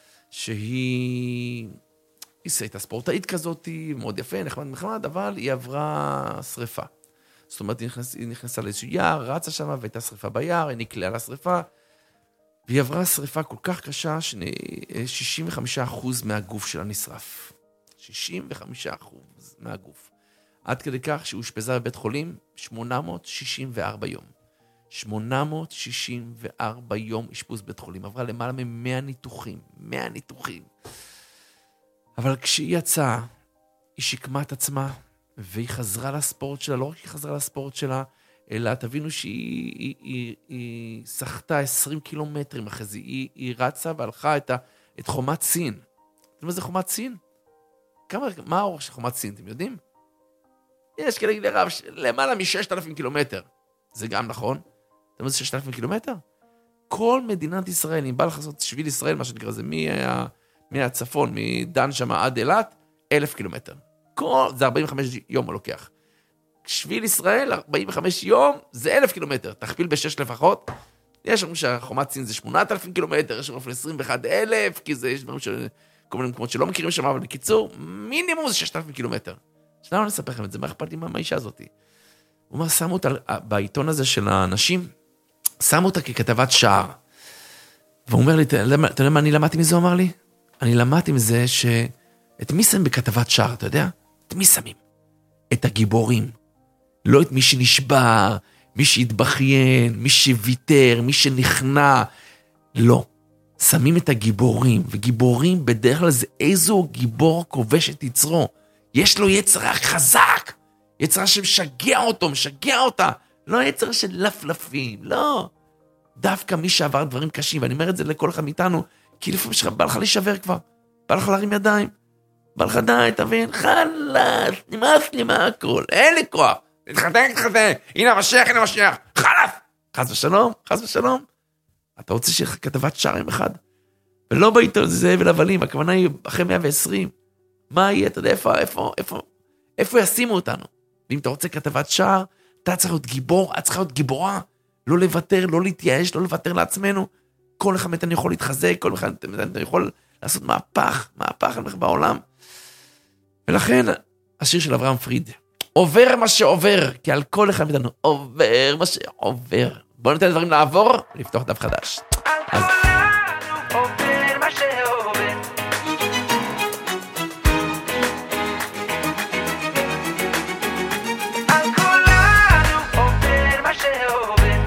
B: שהיא הייתה ספורטאית כזאת, מאוד יפה, נחמד, אבל היא עברה שריפה. זאת אומרת, היא נכנסה לאיזשהו יער, רצה שם, והייתה שריפה ביער, היא נקלעה לשריפה, והיא עברה שריפה כל כך קשה, 65% מהגוף שלה נשרף. 65% מהגוף. עד כדי כך שהוא אושפזה בבית חולים 864 יום. 864 יום אשפוז בית חולים. עברה למעלה מ-100 ניתוחים. 100 ניתוחים. אבל כשהיא יצאה, היא שיקמה את עצמה, והיא חזרה לספורט שלה. לא רק היא חזרה לספורט שלה, אלא תבינו שהיא שחתה 20 קילומטרים אחרי זה. היא רצה והלכה את חומת סין. אתם יודעים מה זה חומת סין? מה האורך של חומת סין, אתם יודעים? יש כאלה לרב למעלה מ-6,000 קילומטר. זה גם נכון. אתם יודעים מה זה 6,000 קילומטר? כל מדינת ישראל, אם בא לך לעשות שביל ישראל, מה שנקרא זה, מהצפון, מדן שמה עד אילת, 1,000 קילומטר. זה 45 יום הוא לוקח. שביל ישראל, 45 יום, זה 1,000 קילומטר. תכפיל ב-6 לפחות. יש אומרים שהחומת סין זה 8,000 קילומטר, יש אומרים 21,000, כי זה, יש דברים כל מיני מקומות שלא מכירים שם, אבל בקיצור, מינימום זה 6,000 קילומטר. שלא נספר לכם את זה, מה אכפת לי מהאישה הזאת? הוא אומר, שמו אותה בעיתון הזה של האנשים, שמו אותה ככתבת שער. והוא אומר לי, אתה יודע מה אני למדתי מזה, הוא אמר לי? אני למדתי מזה את מי שמים בכתבת שער, אתה יודע? את מי שמים? את הגיבורים. לא את מי שנשבר, מי שהתבכיין, מי שוויתר, מי שנכנע. לא. שמים את הגיבורים, וגיבורים בדרך כלל זה איזו גיבור כובש את יצרו. יש לו יצרה חזק, יצרה שמשגע אותו, משגע אותה. לא יצרה של לפלפים, לא. דווקא מי שעבר דברים קשים, ואני אומר את זה לכל אחד מאיתנו, כי לפעמים בא לך להישבר כבר, בא לך להרים ידיים, בא לך די, תבין, חלאס, נמאס לי מהכל, אין לי כוח, נתחתן, הנה המשיח, חלאס, חס ושלום. אתה רוצה שיהיה לך כתבת שער עם אחד? ולא בעיתון זה זאב ולבלים, הכוונה היא אחרי 120. מה יהיה? אתה יודע איפה ישימו אותנו? ואם אתה רוצה כתבת שער, אתה צריך להיות גיבור, את צריכה להיות גיבורה. לא לוותר, לא להתייאש, לא לוותר לעצמנו. כל אחד מאיתנו יכול להתחזק, כל אחד מאיתנו יכול לעשות מהפך בעולם. ולכן, השיר של אברהם פריד, עובר מה שעובר, כי על כל אחד מאיתנו עובר מה שעובר. בואו ניתן לדברים לעבור, לפתוח דף חדש.
E: כולנו עובר מה שעובר. על כולנו עובר מה שעובר.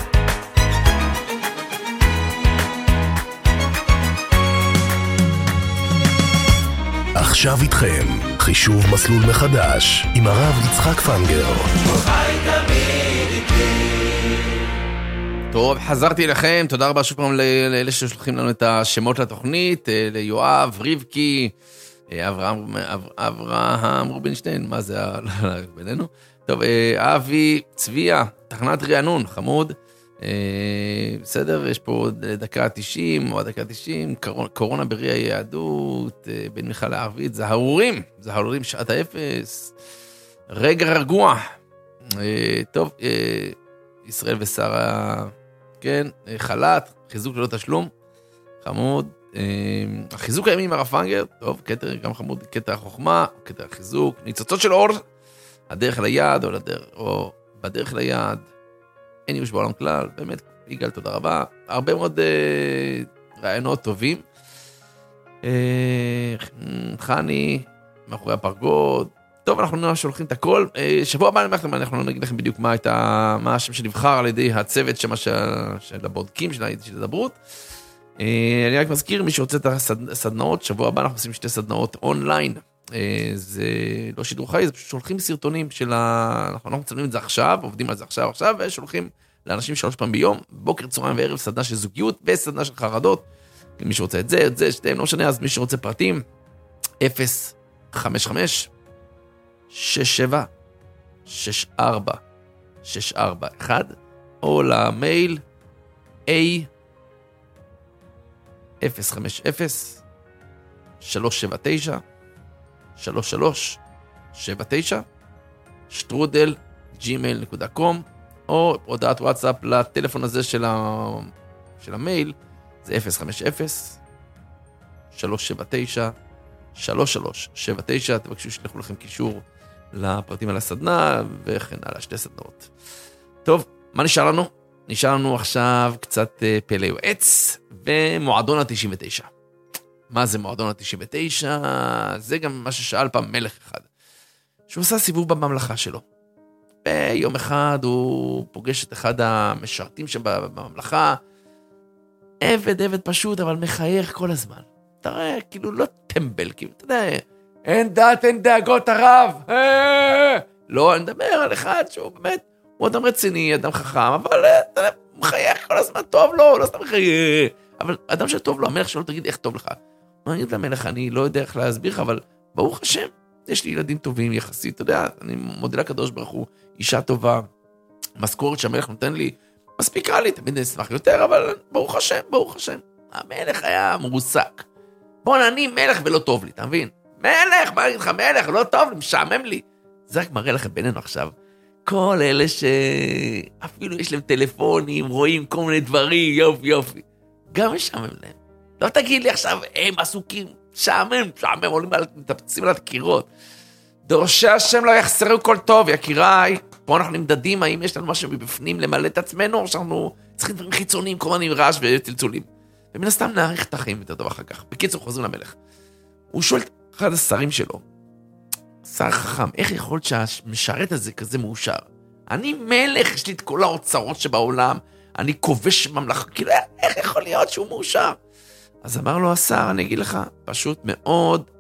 A: עכשיו איתכם, חישוב מסלול מחדש, עם הרב יצחק פנגר.
B: טוב, חזרתי לכם, תודה רבה שוב פעם לאלה ששולחים לנו את השמות לתוכנית, ליואב, רבקי, אברהם רובינשטיין, מה זה בינינו? טוב, אבי, צביה, תחנת רענון, חמוד, בסדר, יש פה דקה 90, או דקה 90, קורונה ברי היהדות, בין מיכל לערבית, זהרורים, שעת האפס, רגע רגוע, טוב, ישראל ושרה, כן, חלט, חיזוק ללא תשלום, חמוד, החיזוק הימי עם הרב פנגר, טוב, קטר גם חמוד, קטר החוכמה, קטר החיזוק, ניצוצות של אור, הדרך ליד, או בדרך ליד, אין ייאוש בעולם כלל, באמת, יגאל, תודה רבה, הרבה מאוד רעיונות טובים, חני, מאחורי הפרגוד, טוב, אנחנו שולחים את הכל, שבוע הבא אנחנו נגיד לכם בדיוק מה השם שנבחר על ידי הצוות של הבודקים של הדברות, אני רק מזכיר, מי שרוצה את הסדנאות, שבוע הבא אנחנו עושים 2 סדנאות אונליין, זה לא שידור חי, זה פשוט שולחים סרטונים אנחנו מצלמים את זה עכשיו, עובדים על זה עכשיו, ושולחים לאנשים 3 פעם ביום, בוקר, צהריים וערב, סדנה של זוגיות וסדנה של חרדות, מי שרוצה את זה, שתיים, לא משנה, אז מי שרוצה פרטים, 055 67 64 641 או למייל A 050 379 3379 שטרודל gmail.com או הודעת וואטסאפ לטלפון הזה של המייל, זה 050-379-3379, תבקשו שלחו לכם קישור לפרטים על הסדנה וכן הלאה, 2 סדנאות. טוב, מה נשאר לנו? נשאר לנו עכשיו קצת פלא יועץ ומועדון ה-99. מה זה מועדון ה-99? זה גם מה ששאל פעם מלך אחד, שהוא עשה סיבוב בממלכה שלו. ביום אחד הוא פוגש את אחד המשרתים שבממלכה, עבד פשוט, אבל מחייך כל הזמן. אתה רואה, כאילו לא טמבל, כאילו, אתה יודע,
C: אין דעת, אין דאגות הרב.
B: לא, אני מדבר על אחד שהוא באמת, הוא אדם רציני, אדם חכם, אבל אתה יודע, מחייך כל הזמן, טוב לו, לא סתם מחייך. אבל אדם שטוב לו, המלך שלו תגיד איך טוב לך. אני אגיד למלך, אני לא יודע איך להסביר לך, אבל ברוך השם, יש לי ילדים טובים יחסית, אתה יודע, אני מודה לקדוש ברוך הוא, אישה טובה, משכורת שהמלך נותן לי, מספיקה לי, תמיד נשמח יותר, אבל ברוך השם, ברוך השם. המלך היה מרוסק. בוא, אני מלך ולא טוב לי, אתה מבין? מלך, מה אגיד לך, מלך, לא טוב לי, משעמם לי. זה רק מראה לכם בינינו עכשיו. כל אלה שאפילו יש להם טלפונים, רואים כל מיני דברים, יופי. גם משעמם להם. לא תגיד לי עכשיו, הם עסוקים, שעמם, עולים מתפצים על הקירות.
C: דורשי השם לא יחסרו כל טוב, יקיריי. פה אנחנו נמדדים, האם יש לנו משהו מבפנים למלא את עצמנו, או שאנחנו צריכים דברים חיצוניים, כל מיני רעש וצלצולים. ומן הסתם נעריך את החיים יותר טוב אחר כך. בקיצור, חוזרים למלך. הוא שואל את אחד השרים שלו, שר חכם, איך יכול להיות שהמשרת הזה כזה מאושר? אני מלך, יש לי את כל האוצרות שבעולם, אני כובש ממלכה, כאילו, איך יכול להיות שהוא מאושר? אז אמר לו השר, אני אגיד לך, פשוט מאוד,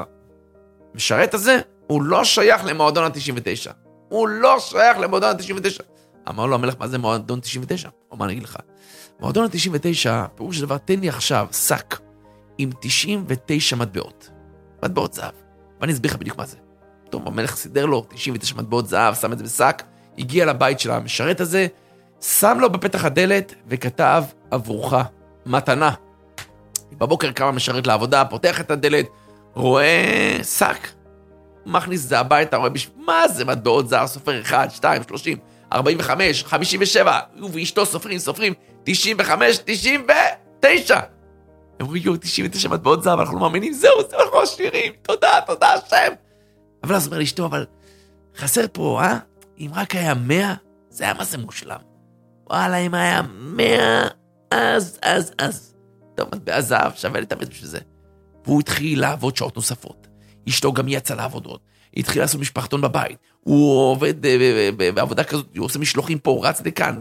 C: המשרת הזה, הוא לא שייך למועדון ה-99. הוא לא שייך למועדון ה-99. אמר לו המלך, מה זה מועדון 99? או מה אני אגיד לך? מועדון ה-99, פירוש של דבר, תן לי עכשיו שק עם 99 מטבעות. מטבעות זהב. ואני אסביר לך בדיוק מה זה. טוב, המלך סידר לו 99 מטבעות זהב, שם את זה בשק, הגיע לבית של המשרת הזה, שם לו בפתח הדלת וכתב עבורך מתנה. בבוקר קם המשרת לעבודה, פותח את הדלת, רואה שק, מכניס זה הביתה, רואה מה זה מטבעות זהב, סופר 1, 2, 30, 45, 57, הוא ואשתו סופרים, 95, 99. הם אומרים, 99 מטבעות זהב, אנחנו לא מאמינים, זהו, אנחנו עשירים, תודה השם. אבל אז אומר לאשתו, אבל חסר פה, אם רק היה 100, זה היה מה זה מושלם. וואלה, אם היה 100,
B: אז. טוב, מטבע זהב, שווה להתאמץ בשביל זה. והוא התחיל לעבוד שעות נוספות. אשתו גם יצא לעבוד עוד. היא התחילה לעשות משפחתון בבית. הוא עובד בעבודה כזאת, הוא עושה משלוחים פה, הוא רץ לכאן.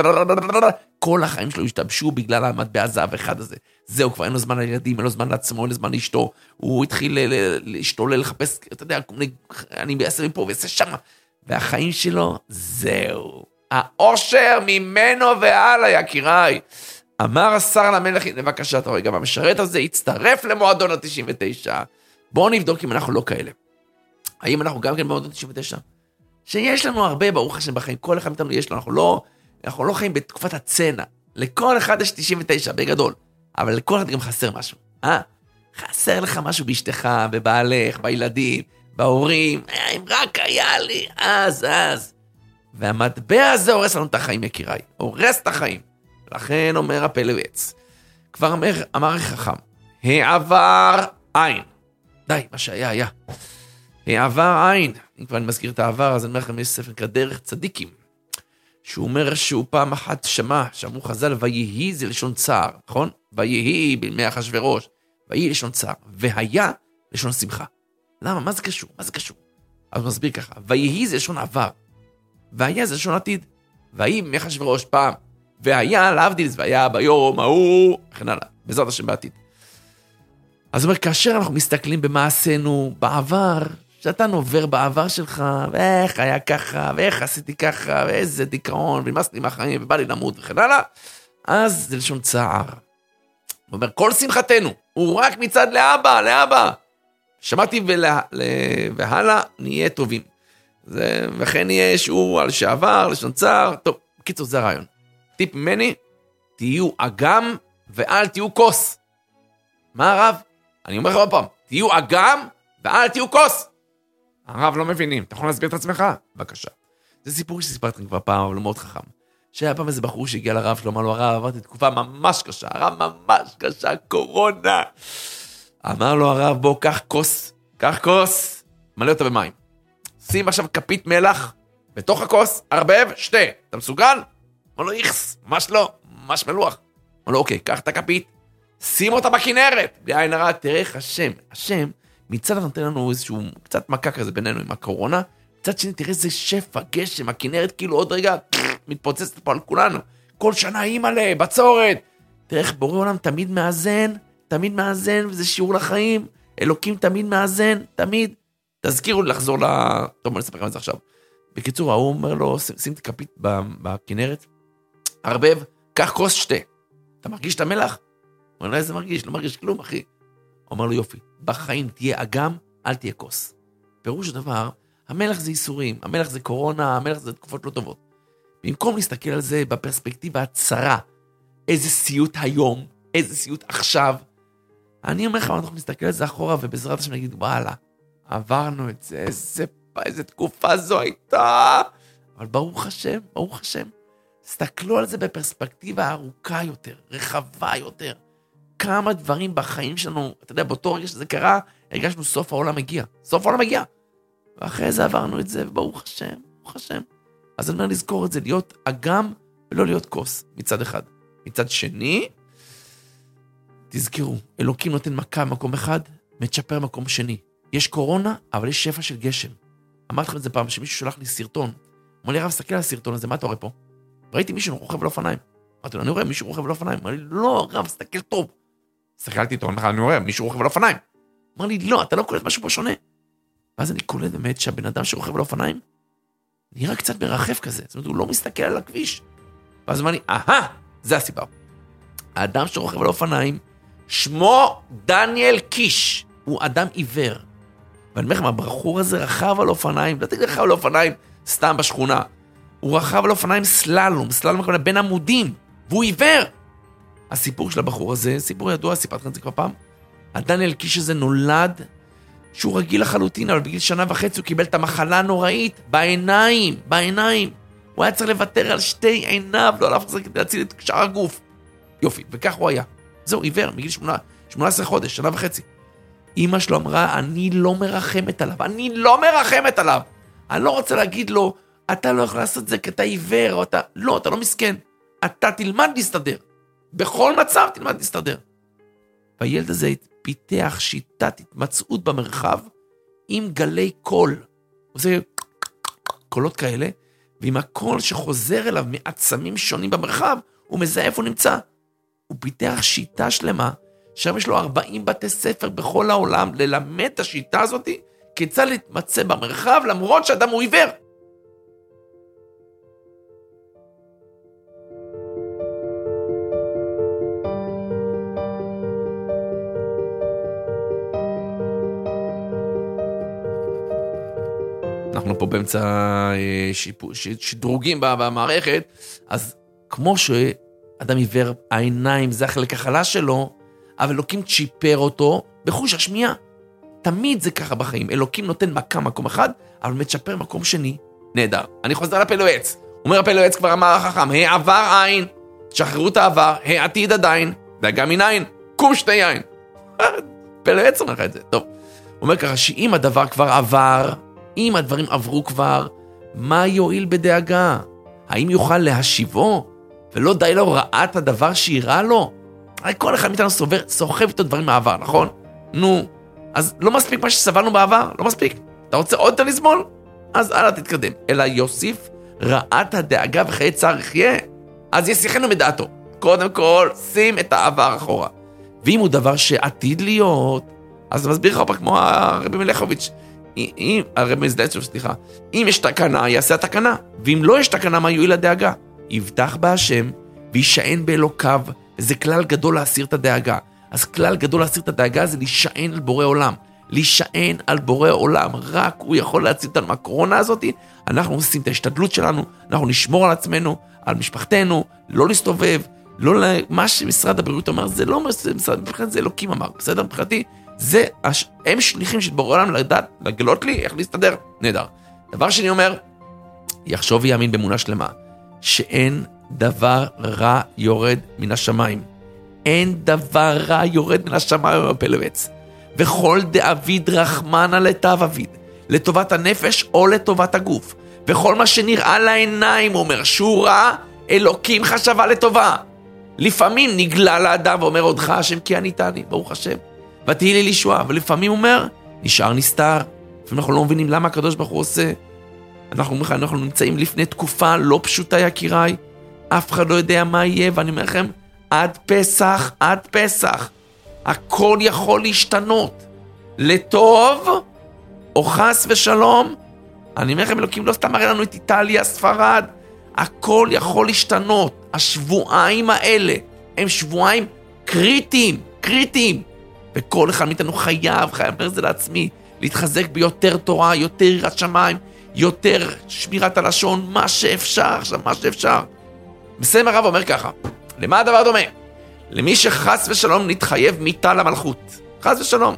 B: כל החיים שלו השתבשו בגלל המטבע זהב אחד הזה. זהו, כבר אין לו זמן לילדים, אין לו זמן לעצמו, אין לו זמן לאשתו. הוא התחיל להשתולל, לחפש, אתה יודע, אני אעשה מפה ואעשה שם. והחיים שלו, זהו. האושר ממנו והלאה, יקיריי. אמר השר למלך, בבקשה, אתה רואה, גם המשרת הזה יצטרף למועדון ה-99. בואו נבדוק אם אנחנו לא כאלה. האם אנחנו גם כן במועדון ה-99? שיש לנו הרבה, ברוך השם, בחיים. כל אחד מאיתנו יש לו, אנחנו לא חיים בתקופת הצנע. לכל אחד יש 99, בגדול. אבל לכל אחד גם חסר משהו. חסר לך משהו באשתך, בבעלך, בילדים, בהורים. אם רק היה לי, אז. והמטבע הזה הורס לנו את החיים, יקיריי. הורס את החיים. לכן אומר הפלא ועץ. כבר אמר החכם, העבר עין. די, מה שהיה היה. העבר עין. אם כבר אני מזכיר את העבר, אז אני אומר לכם, יש ספר כדרך צדיקים, שהוא אומר שהוא פעם אחת שאמרו חז"ל, ויהי זה לשון צער, נכון? ויהי בימי אחשוורוש, ויהי לשון צער, והיה לשון שמחה. למה? מה זה קשור? אז הוא מסביר ככה, ויהי זה לשון עבר, והיה זה לשון עתיד, ויהי בימי אחשוורוש פעם, והיה להבדיל, והיה ביום ההוא, וכן הלאה, בעזרת השם בעתיד. אז הוא אומר, כאשר אנחנו מסתכלים במעשינו בעבר, שאתה נובר בעבר שלך, ואיך היה ככה, ואיך עשיתי ככה, ואיזה דיכאון, ונמאס לי מהחיים, ובא לי למות, וכן הלאה, אז זה לשון צער. הוא אומר, כל שמחתנו, הוא רק מצד לאבא. שמעתי והלאה, נהיה טובים. וכן נהיה שיעור על שעבר, לשון צער. טוב, בקיצור, זה הרעיון. טיפ ממני, תהיו אגם ואל תהיו כוס. מה הרב? אני אומר לך עוד פעם, תהיו אגם ואל תהיו כוס. הרב לא מבינים, אתה יכול להסביר את עצמך? בבקשה. זה סיפור שסיפרתי כבר פעם, אבל לא מאוד חכם. שהיה פעם איזה בחור שהגיע לרב שלו, אמר לו, הרב, עברתי תקופה ממש קשה, הרב ממש קשה, קורונה. אמר לו הרב, בוא, קח כוס, מלא אותה במים. שים עכשיו כפית מלח, בתוך הכוס, ערבב, שתה. אתה מסוגל? אמר לו, איכס, ממש לא, ממש מלוח. אמר לו, אוקיי, קח את הכפית, שים אותה בכנרת. בעין הרע, תראה איך השם, מצד נותן לנו איזשהו קצת מכה כזה בינינו עם הקורונה, מצד שני תראה איזה שפע, גשם, הכנרת כאילו עוד רגע מתפוצצת פה על כולנו. כל שנה אימא'לה, בצורת. תראה איך בורא עולם תמיד מאזן, וזה שיעור לחיים. אלוקים תמיד מאזן, תמיד. תזכירו לי לחזור טוב, אני אספר לכם את זה עכשיו. בקיצור, הוא אומר לו, שים את הכפית בכנרת, ערבב, קח כוס, שתה. אתה מרגיש את המלח? הוא אומר, איזה מרגיש? לא מרגיש כלום, אחי. הוא אומר לו, יופי, בחיים תהיה אגם, אל תהיה כוס. פירוש הדבר, המלח זה איסורים, המלח זה קורונה, המלח זה תקופות לא טובות. במקום להסתכל על זה בפרספקטיבה הצרה, איזה סיוט היום, איזה סיוט עכשיו, אני אומר לך, אנחנו נסתכל על זה אחורה, ובעזרת השם נגיד, וואלה, עברנו את זה, איזה תקופה זו הייתה, אבל ברוך השם, תסתכלו על זה בפרספקטיבה ארוכה יותר, רחבה יותר, כמה דברים בחיים שלנו, אתה יודע, באותו רגע שזה קרה, הרגשנו סוף העולם מגיע, ואחרי זה עברנו את זה, וברוך השם. אז אני אומר לזכור את זה, להיות אגם ולא להיות כוס, מצד אחד. מצד שני, תזכרו, אלוקים נותן מכה במקום אחד, מצ'פר במקום שני. יש קורונה, אבל יש שפע של גשם. אמרתי לכם את זה פעם, שמישהו שלח לי סרטון. אמר לי, הרב, סתכל על הסרטון הזה, מה אתה רואה פה? ראיתי מישהו רוכב על אופניים. אמרתי לו, אני רואה מישהו רוכב על אופניים. אמר לי, לא, הרב, סתכל טוב. הסתכלתי איתו, אני רואה מישהו רוכב על אופניים. אמר לי, לא, אתה לא קולט משהו פה שונה. ואז אני קולט באמת שהבן אדם שרוכב על אופניים, נראה קצת מרחף כזה. זאת אומרת, הוא לא מסתכל על הכביש. ואז אמר לי, זה הסיבה. האדם שרוכב על אופניים, שמו דניאל קיש. הוא אדם עיוור. ואני אומר לכם, הבחור הזה רכב על אופניים, לא תגיד רכב על אופניים סתם בשכונה. הוא רכב על אופניים סללום בין עמודים, והוא עיוור. הסיפור של הבחור הזה, סיפור ידוע, סיפרתי את זה כבר פעם. הדניאל קיש הזה נולד, שהוא רגיל לחלוטין, אבל בגיל 1.5 שנה הוא קיבל את המחלה הנוראית, בעיניים. הוא היה צריך לוותר על שתי עיניו, לא עליו כדי להציל את שאר הגוף. יופי, וכך הוא היה. זהו, עיוור, מגיל 18 חודש, 1.5 שנה. אמא שלו אמרה, אני לא מרחמת עליו. אני לא רוצה להגיד לו, אתה לא יכול לעשות את זה כי אתה עיוור, או אתה לא מסכן. אתה תלמד להסתדר.
C: בכל מצב תלמד להסתדר. והילד הזה פיתח שיטת התמצאות במרחב עם גלי קול. הוא עושה קולות כאלה, ועם הקול שחוזר אליו מעצמים שונים במרחב, הוא מזהה איפה הוא נמצא. הוא פיתח שיטה שלמה, שם יש לו 40 בתי ספר בכל העולם, ללמד את השיטה הזאת, כיצד להתמצא במרחב, למרות שאדם הוא עיוור. אנחנו פה באמצע שדרוגים במערכת, אז כמו שאדם עיוור, העיניים זה החלק החלש שלו, אבל אלוקים צ'יפר אותו בחוש השמיעה. תמיד זה ככה בחיים, אלוקים נותן מכה מקום אחד, אבל מצ'פר מקום שני, נהדר. אני חוזר לפה לעץ, אומר הפה לעץ כבר אמר החכם, העבר עין, שחררו את העבר, העתיד עדיין, דאגה מנין, קום שתי עין. פה לעץ אומר לך את זה, טוב. הוא אומר ככה, שאם הדבר כבר עבר, אם הדברים עברו כבר, מה יועיל בדאגה? האם יוכל להשיבו? ולא די לו רעת הדבר שיראה לו? הרי כל אחד מאיתנו סוחב איתו דברים מהעבר, נכון? נו, אז לא מספיק מה שסבלנו בעבר, לא מספיק. אתה רוצה עוד יותר לסבול? אז אלה תתקדם. אלא יוסיף רעת הדאגה וחיי צער יחיה. אז יסיחנו מדעתו. קודם כל, שים את העבר אחורה. ואם הוא דבר שעתיד להיות, אז מסביר לך פה כמו הרבי מלכוביץ', הרבי מזדצ'וב, סליחה. אם יש תקנה, יעשה התקנה. ואם לא יש תקנה, מה יועיל הדאגה? יבטח בהשם וישען באלוקיו, וזה כלל גדול להסיר את הדאגה. אז כלל גדול להסיר את הדאגה זה להישען על בורא עולם. להישען על בורא עולם. רק הוא יכול להציל אותנו מהקורונה הזאת. אנחנו עושים את ההשתדלות שלנו, אנחנו נשמור על עצמנו, על משפחתנו, לא להסתובב, לא מה שמשרד הבריאות אומר, זה לא מבחינת זה אלוקים אמר, בסדר? מבחינתי, זה, הם שליחים של בורא עולם לדעת, לגלות לי איך להסתדר, נהדר. דבר שני אומר, יחשוב ויאמין באמונה שלמה, שאין דבר רע יורד מן השמיים. אין דבר רע יורד מן השמיים בפלווץ. וכל דאביד רחמנה לטב אביד, לטובת הנפש או לטובת הגוף. וכל מה שנראה לעיניים, אומר, שהוא רע, אלוקים חשבה לטובה. לפעמים נגלה לאדם ואומר, עודך השם כי עניתני, ברוך השם. ותהי לי לישועה, ולפעמים אומר, נשאר נסתר. לפעמים אנחנו לא מבינים למה הקדוש ברוך הוא עושה. אנחנו נמצאים לפני תקופה לא פשוטה יקיריי, אף אחד לא יודע מה יהיה, ואני אומר לכם, עד פסח, הכל יכול להשתנות, לטוב, או חס ושלום. אני אומר לכם, אלוקים לא סתם מראה לנו את איטליה, ספרד, הכל יכול להשתנות. השבועיים האלה, הם שבועיים קריטיים, וכל אחד מאיתנו חייב, אומר זה לעצמי, להתחזק ביותר תורה, יותר יראת שמיים, יותר שמירת הלשון, מה שאפשר, עכשיו מה שאפשר. מסיים הרב אומר ככה, למה הדבר דומה? למי שחס ושלום נתחייב מיתה למלכות, חס ושלום.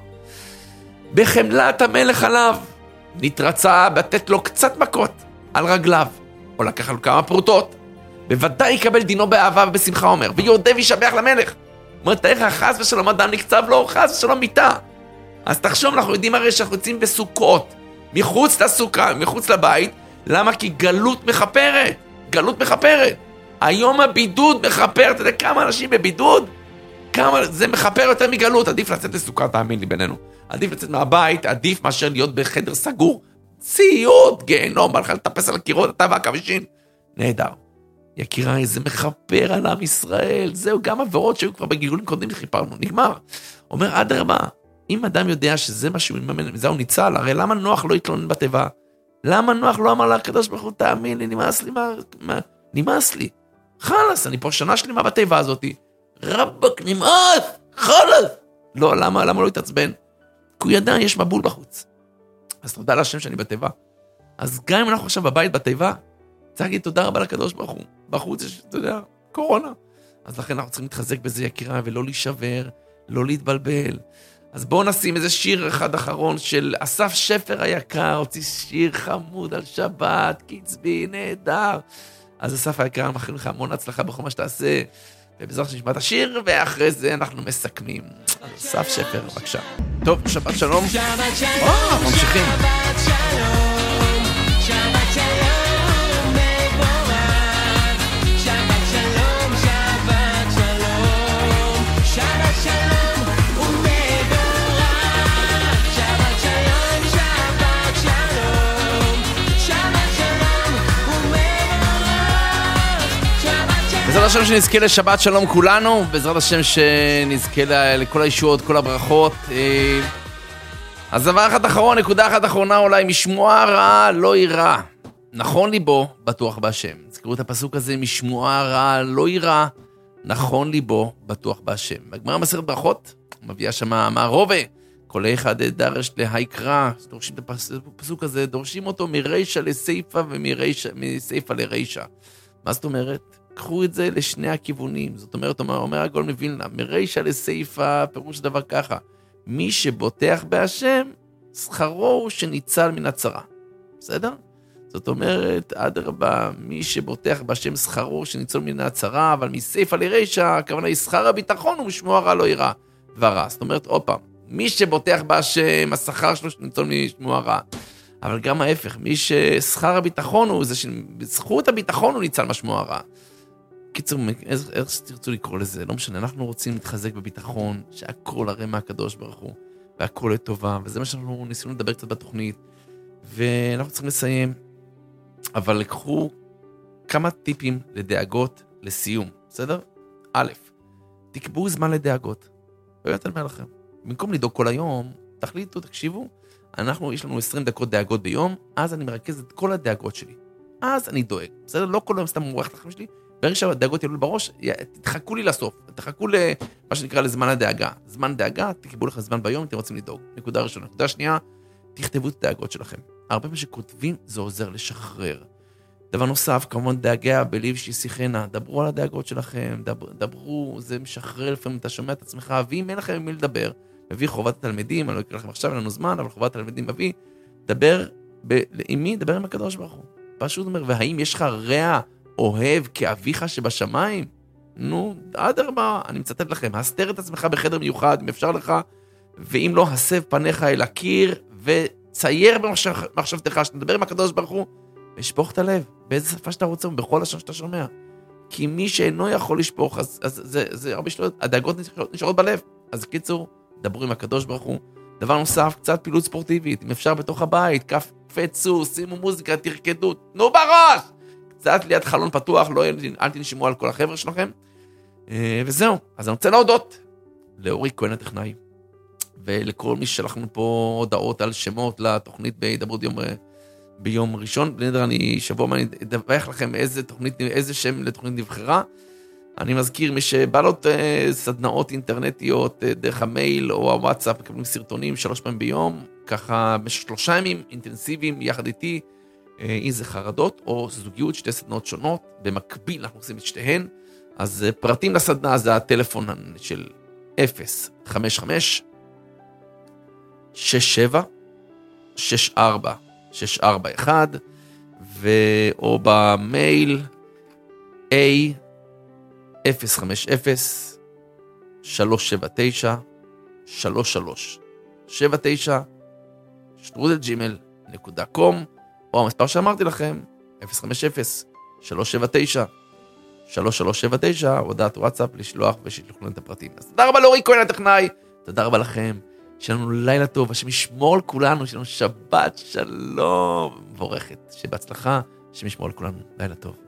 C: בחמלת המלך עליו, נתרצה בתת לו קצת מכות על רגליו, או לקח לו כמה פרוטות, בוודאי יקבל דינו באהבה ובשמחה אומר, ויודה וישבח למלך. אומר, תאר לך, חס ושלום אדם נקצב לו, חס ושלום מיתה. אז תחשוב, אנחנו יודעים הרי שאנחנו יוצאים בסוכות, מחוץ לסוכה, מחוץ לבית, למה? כי גלות מחפרת. היום הבידוד מחפר, אתה יודע כמה אנשים בבידוד? כמה זה מחפר יותר מגלות, עדיף לצאת לסוכה, תאמין לי בינינו. עדיף לצאת מהבית, עדיף מאשר להיות בחדר סגור. ציוד, גיהנום, בא לך לטפס על הקירות, אתה והכבישים. נהדר. יקיריי, זה מחפר על עם ישראל, זהו גם עבירות שהיו כבר בגלגולים קודמים שחיפרנו, נגמר. אומר, אדרבה, אם אדם יודע שזה מה שהוא מממן, מזה הוא ניצל, הרי למה נוח לא יתלונן בטבע? למה נוח לא אמר לקדוש ברוך הוא, תאמין לי, נמאס לי. חלס, אני פה שנה שלמה בטבע הזאת. רבק, נמאס, חלס. לא, למה לא יתעצבן? כי הוא ידע, יש מבול בחוץ. אז תודה להשם שאני בטבע. אז גם אם אנחנו עכשיו בבית בטבע, צריך להגיד תודה רבה לקדוש ברוך הוא. בחוץ יש, אתה יודע, קורונה. אז לכן אנחנו צריכים להתחזק בזה יקירה, ולא להישבר, לא להתבלבל. אז בואו נשים איזה שיר אחד אחרון של אסף שפר היקר, הוציא שיר חמוד על שבת, קצבי, נהדר. אז אסף היקר, מאחלים לך המון הצלחה בכל מה שתעשה, ובעזרת שנשמע את השיר, ואחרי זה אנחנו מסכמים. אז אסף שפר, בבקשה. טוב, שבת שלום. ממשיכים.
F: שבת שלום,
B: בעזרת השם שנזכה לשבת שלום כולנו, בעזרת השם שנזכה לכל הישועות, כל הברכות. אז דבר אחד אחרון, נקודה אחת אחרונה אולי, משמוע רע לא יירא. נכון ליבו, בטוח בהשם. תזכרו את הפסוק הזה, משמוע רע לא יירא, נכון ליבו, בטוח בהשם. בגמרא מסכת ברכות, מביאה שמה מערובה, כל אחד דרש להיקרא, דורשים את הפסוק הזה, דורשים אותו מרישא לסייפא ומסייפא לרישא. מה זאת אומרת? קחו את זה לשני הכיוונים. זאת אומרת, אומר הגאון מווילנה, מרישא לסייפא, פירוש דבר ככה, מי שבוטח בהשם, שכרו הוא שניצל מן הצרה. בסדר? זאת אומרת, אדרבה, מי שבוטח בהשם שכרו שניצל מן הצרה, אבל מסייפא לרישא, הכוונה היא שכר הביטחון ומשמוע רע לא יירא ורע. זאת אומרת, עוד פעם, מי שבוטח בהשם, השכר שלו שניצל משמוע רע. אבל גם ההפך, מי ששכר הביטחון הוא, זה שבזכות הביטחון הוא ניצל משמוע רע. קיצור, איך שתרצו לקרוא לזה, לא משנה, אנחנו רוצים להתחזק בביטחון, שהכל הרי מהקדוש ברוך הוא, והכל לטובה, וזה מה שאנחנו ניסינו לדבר קצת בתוכנית, ואנחנו צריכים לסיים, אבל לקחו כמה טיפים לדאגות לסיום, בסדר? א', תקבעו זמן לדאגות, באמת אני אומר לכם, במקום לדאוג כל היום, תחליטו, תקשיבו, יש לנו 20 דקות דאגות ביום, אז אני מרכז את כל הדאגות שלי, אז אני דואג, בסדר? לא כל היום סתם מורח את החיים שלי, ברגע שהדאגות יעלו בראש, תחכו לי לסוף, תחכו למה שנקרא לזמן הדאגה. זמן דאגה, תקבעו לך זמן ביום, אתם רוצים לדאוג. נקודה ראשונה. נקודה שנייה, תכתבו את הדאגות שלכם. הרבה פעמים שכותבים, זה עוזר לשחרר. דבר נוסף, כמובן דאגה בליב שישיחנה, דברו על הדאגות שלכם, דברו, זה משחרר לפעמים, אתה שומע את עצמך, ואם אין לכם עם מי לדבר, מביא חובת התלמידים, אני לא אקרא לכם עכשיו, אין לנו זמן, אבל חובת התלמידים מביא, דבר עם מי? דבר עם הקדוש ברוך הוא. פשוט אומר, והאם יש לך רע אוהב כאביך שבשמיים? נו, אדרבה, אני מצטט לכם, הסתר את עצמך בחדר מיוחד, אם אפשר לך, ואם לא, הסב פניך אל הקיר, וצייר במחשבתך, שתדבר עם הקדוש ברוך הוא, ושפוך את הלב, באיזה שפה שאתה רוצה, ובכל לשון שאתה שומע. כי מי שאינו יכול לשפוך, אז זה הרבה שטויות, הדאגות נשארות בלב. אז קיצור, דברו עם הקדוש ברוך הוא. דבר נוסף, קצת פעילות ספורטיבית, אם אפשר בתוך הבית, קפצו, שימו מוזיקה, תרקדו, תנו בראש! קצת ליד חלון פתוח, אל תנשימו על כל החבר'ה שלכם. וזהו, אז אני רוצה להודות לאורי כהן הטכנאי, ולכל מי ששלחנו פה הודעות על שמות לתוכנית בהידברות ביום ראשון. בנדר, אני שבוע מה אני אדווח לכם איזה שם לתוכנית נבחרה. אני מזכיר, מי שבא לו סדנאות אינטרנטיות דרך המייל או הוואטסאפ, מקבלים סרטונים 3 פעמים ביום, ככה ב3 ימים אינטנסיביים יחד איתי, אם זה חרדות או זוגיות, 2 סדנאות שונות, במקביל אנחנו עושים את שתיהן. אז פרטים לסדנה זה הטלפון של 055 67 64 641, או במייל A050 379 3379 @gmail.com, או המספר שאמרתי לכם, 050-379-3379, הודעת וואטסאפ לשלוח ושתלכו את הפרטים. אז תודה רבה לאורי כהן הטכנאי, תודה רבה לכם, שיהיה לנו לילה טוב, השם ישמור על כולנו, שיהיה לנו שבת שלום מבורכת, שבהצלחה, השם ישמור על כולנו, לילה טוב.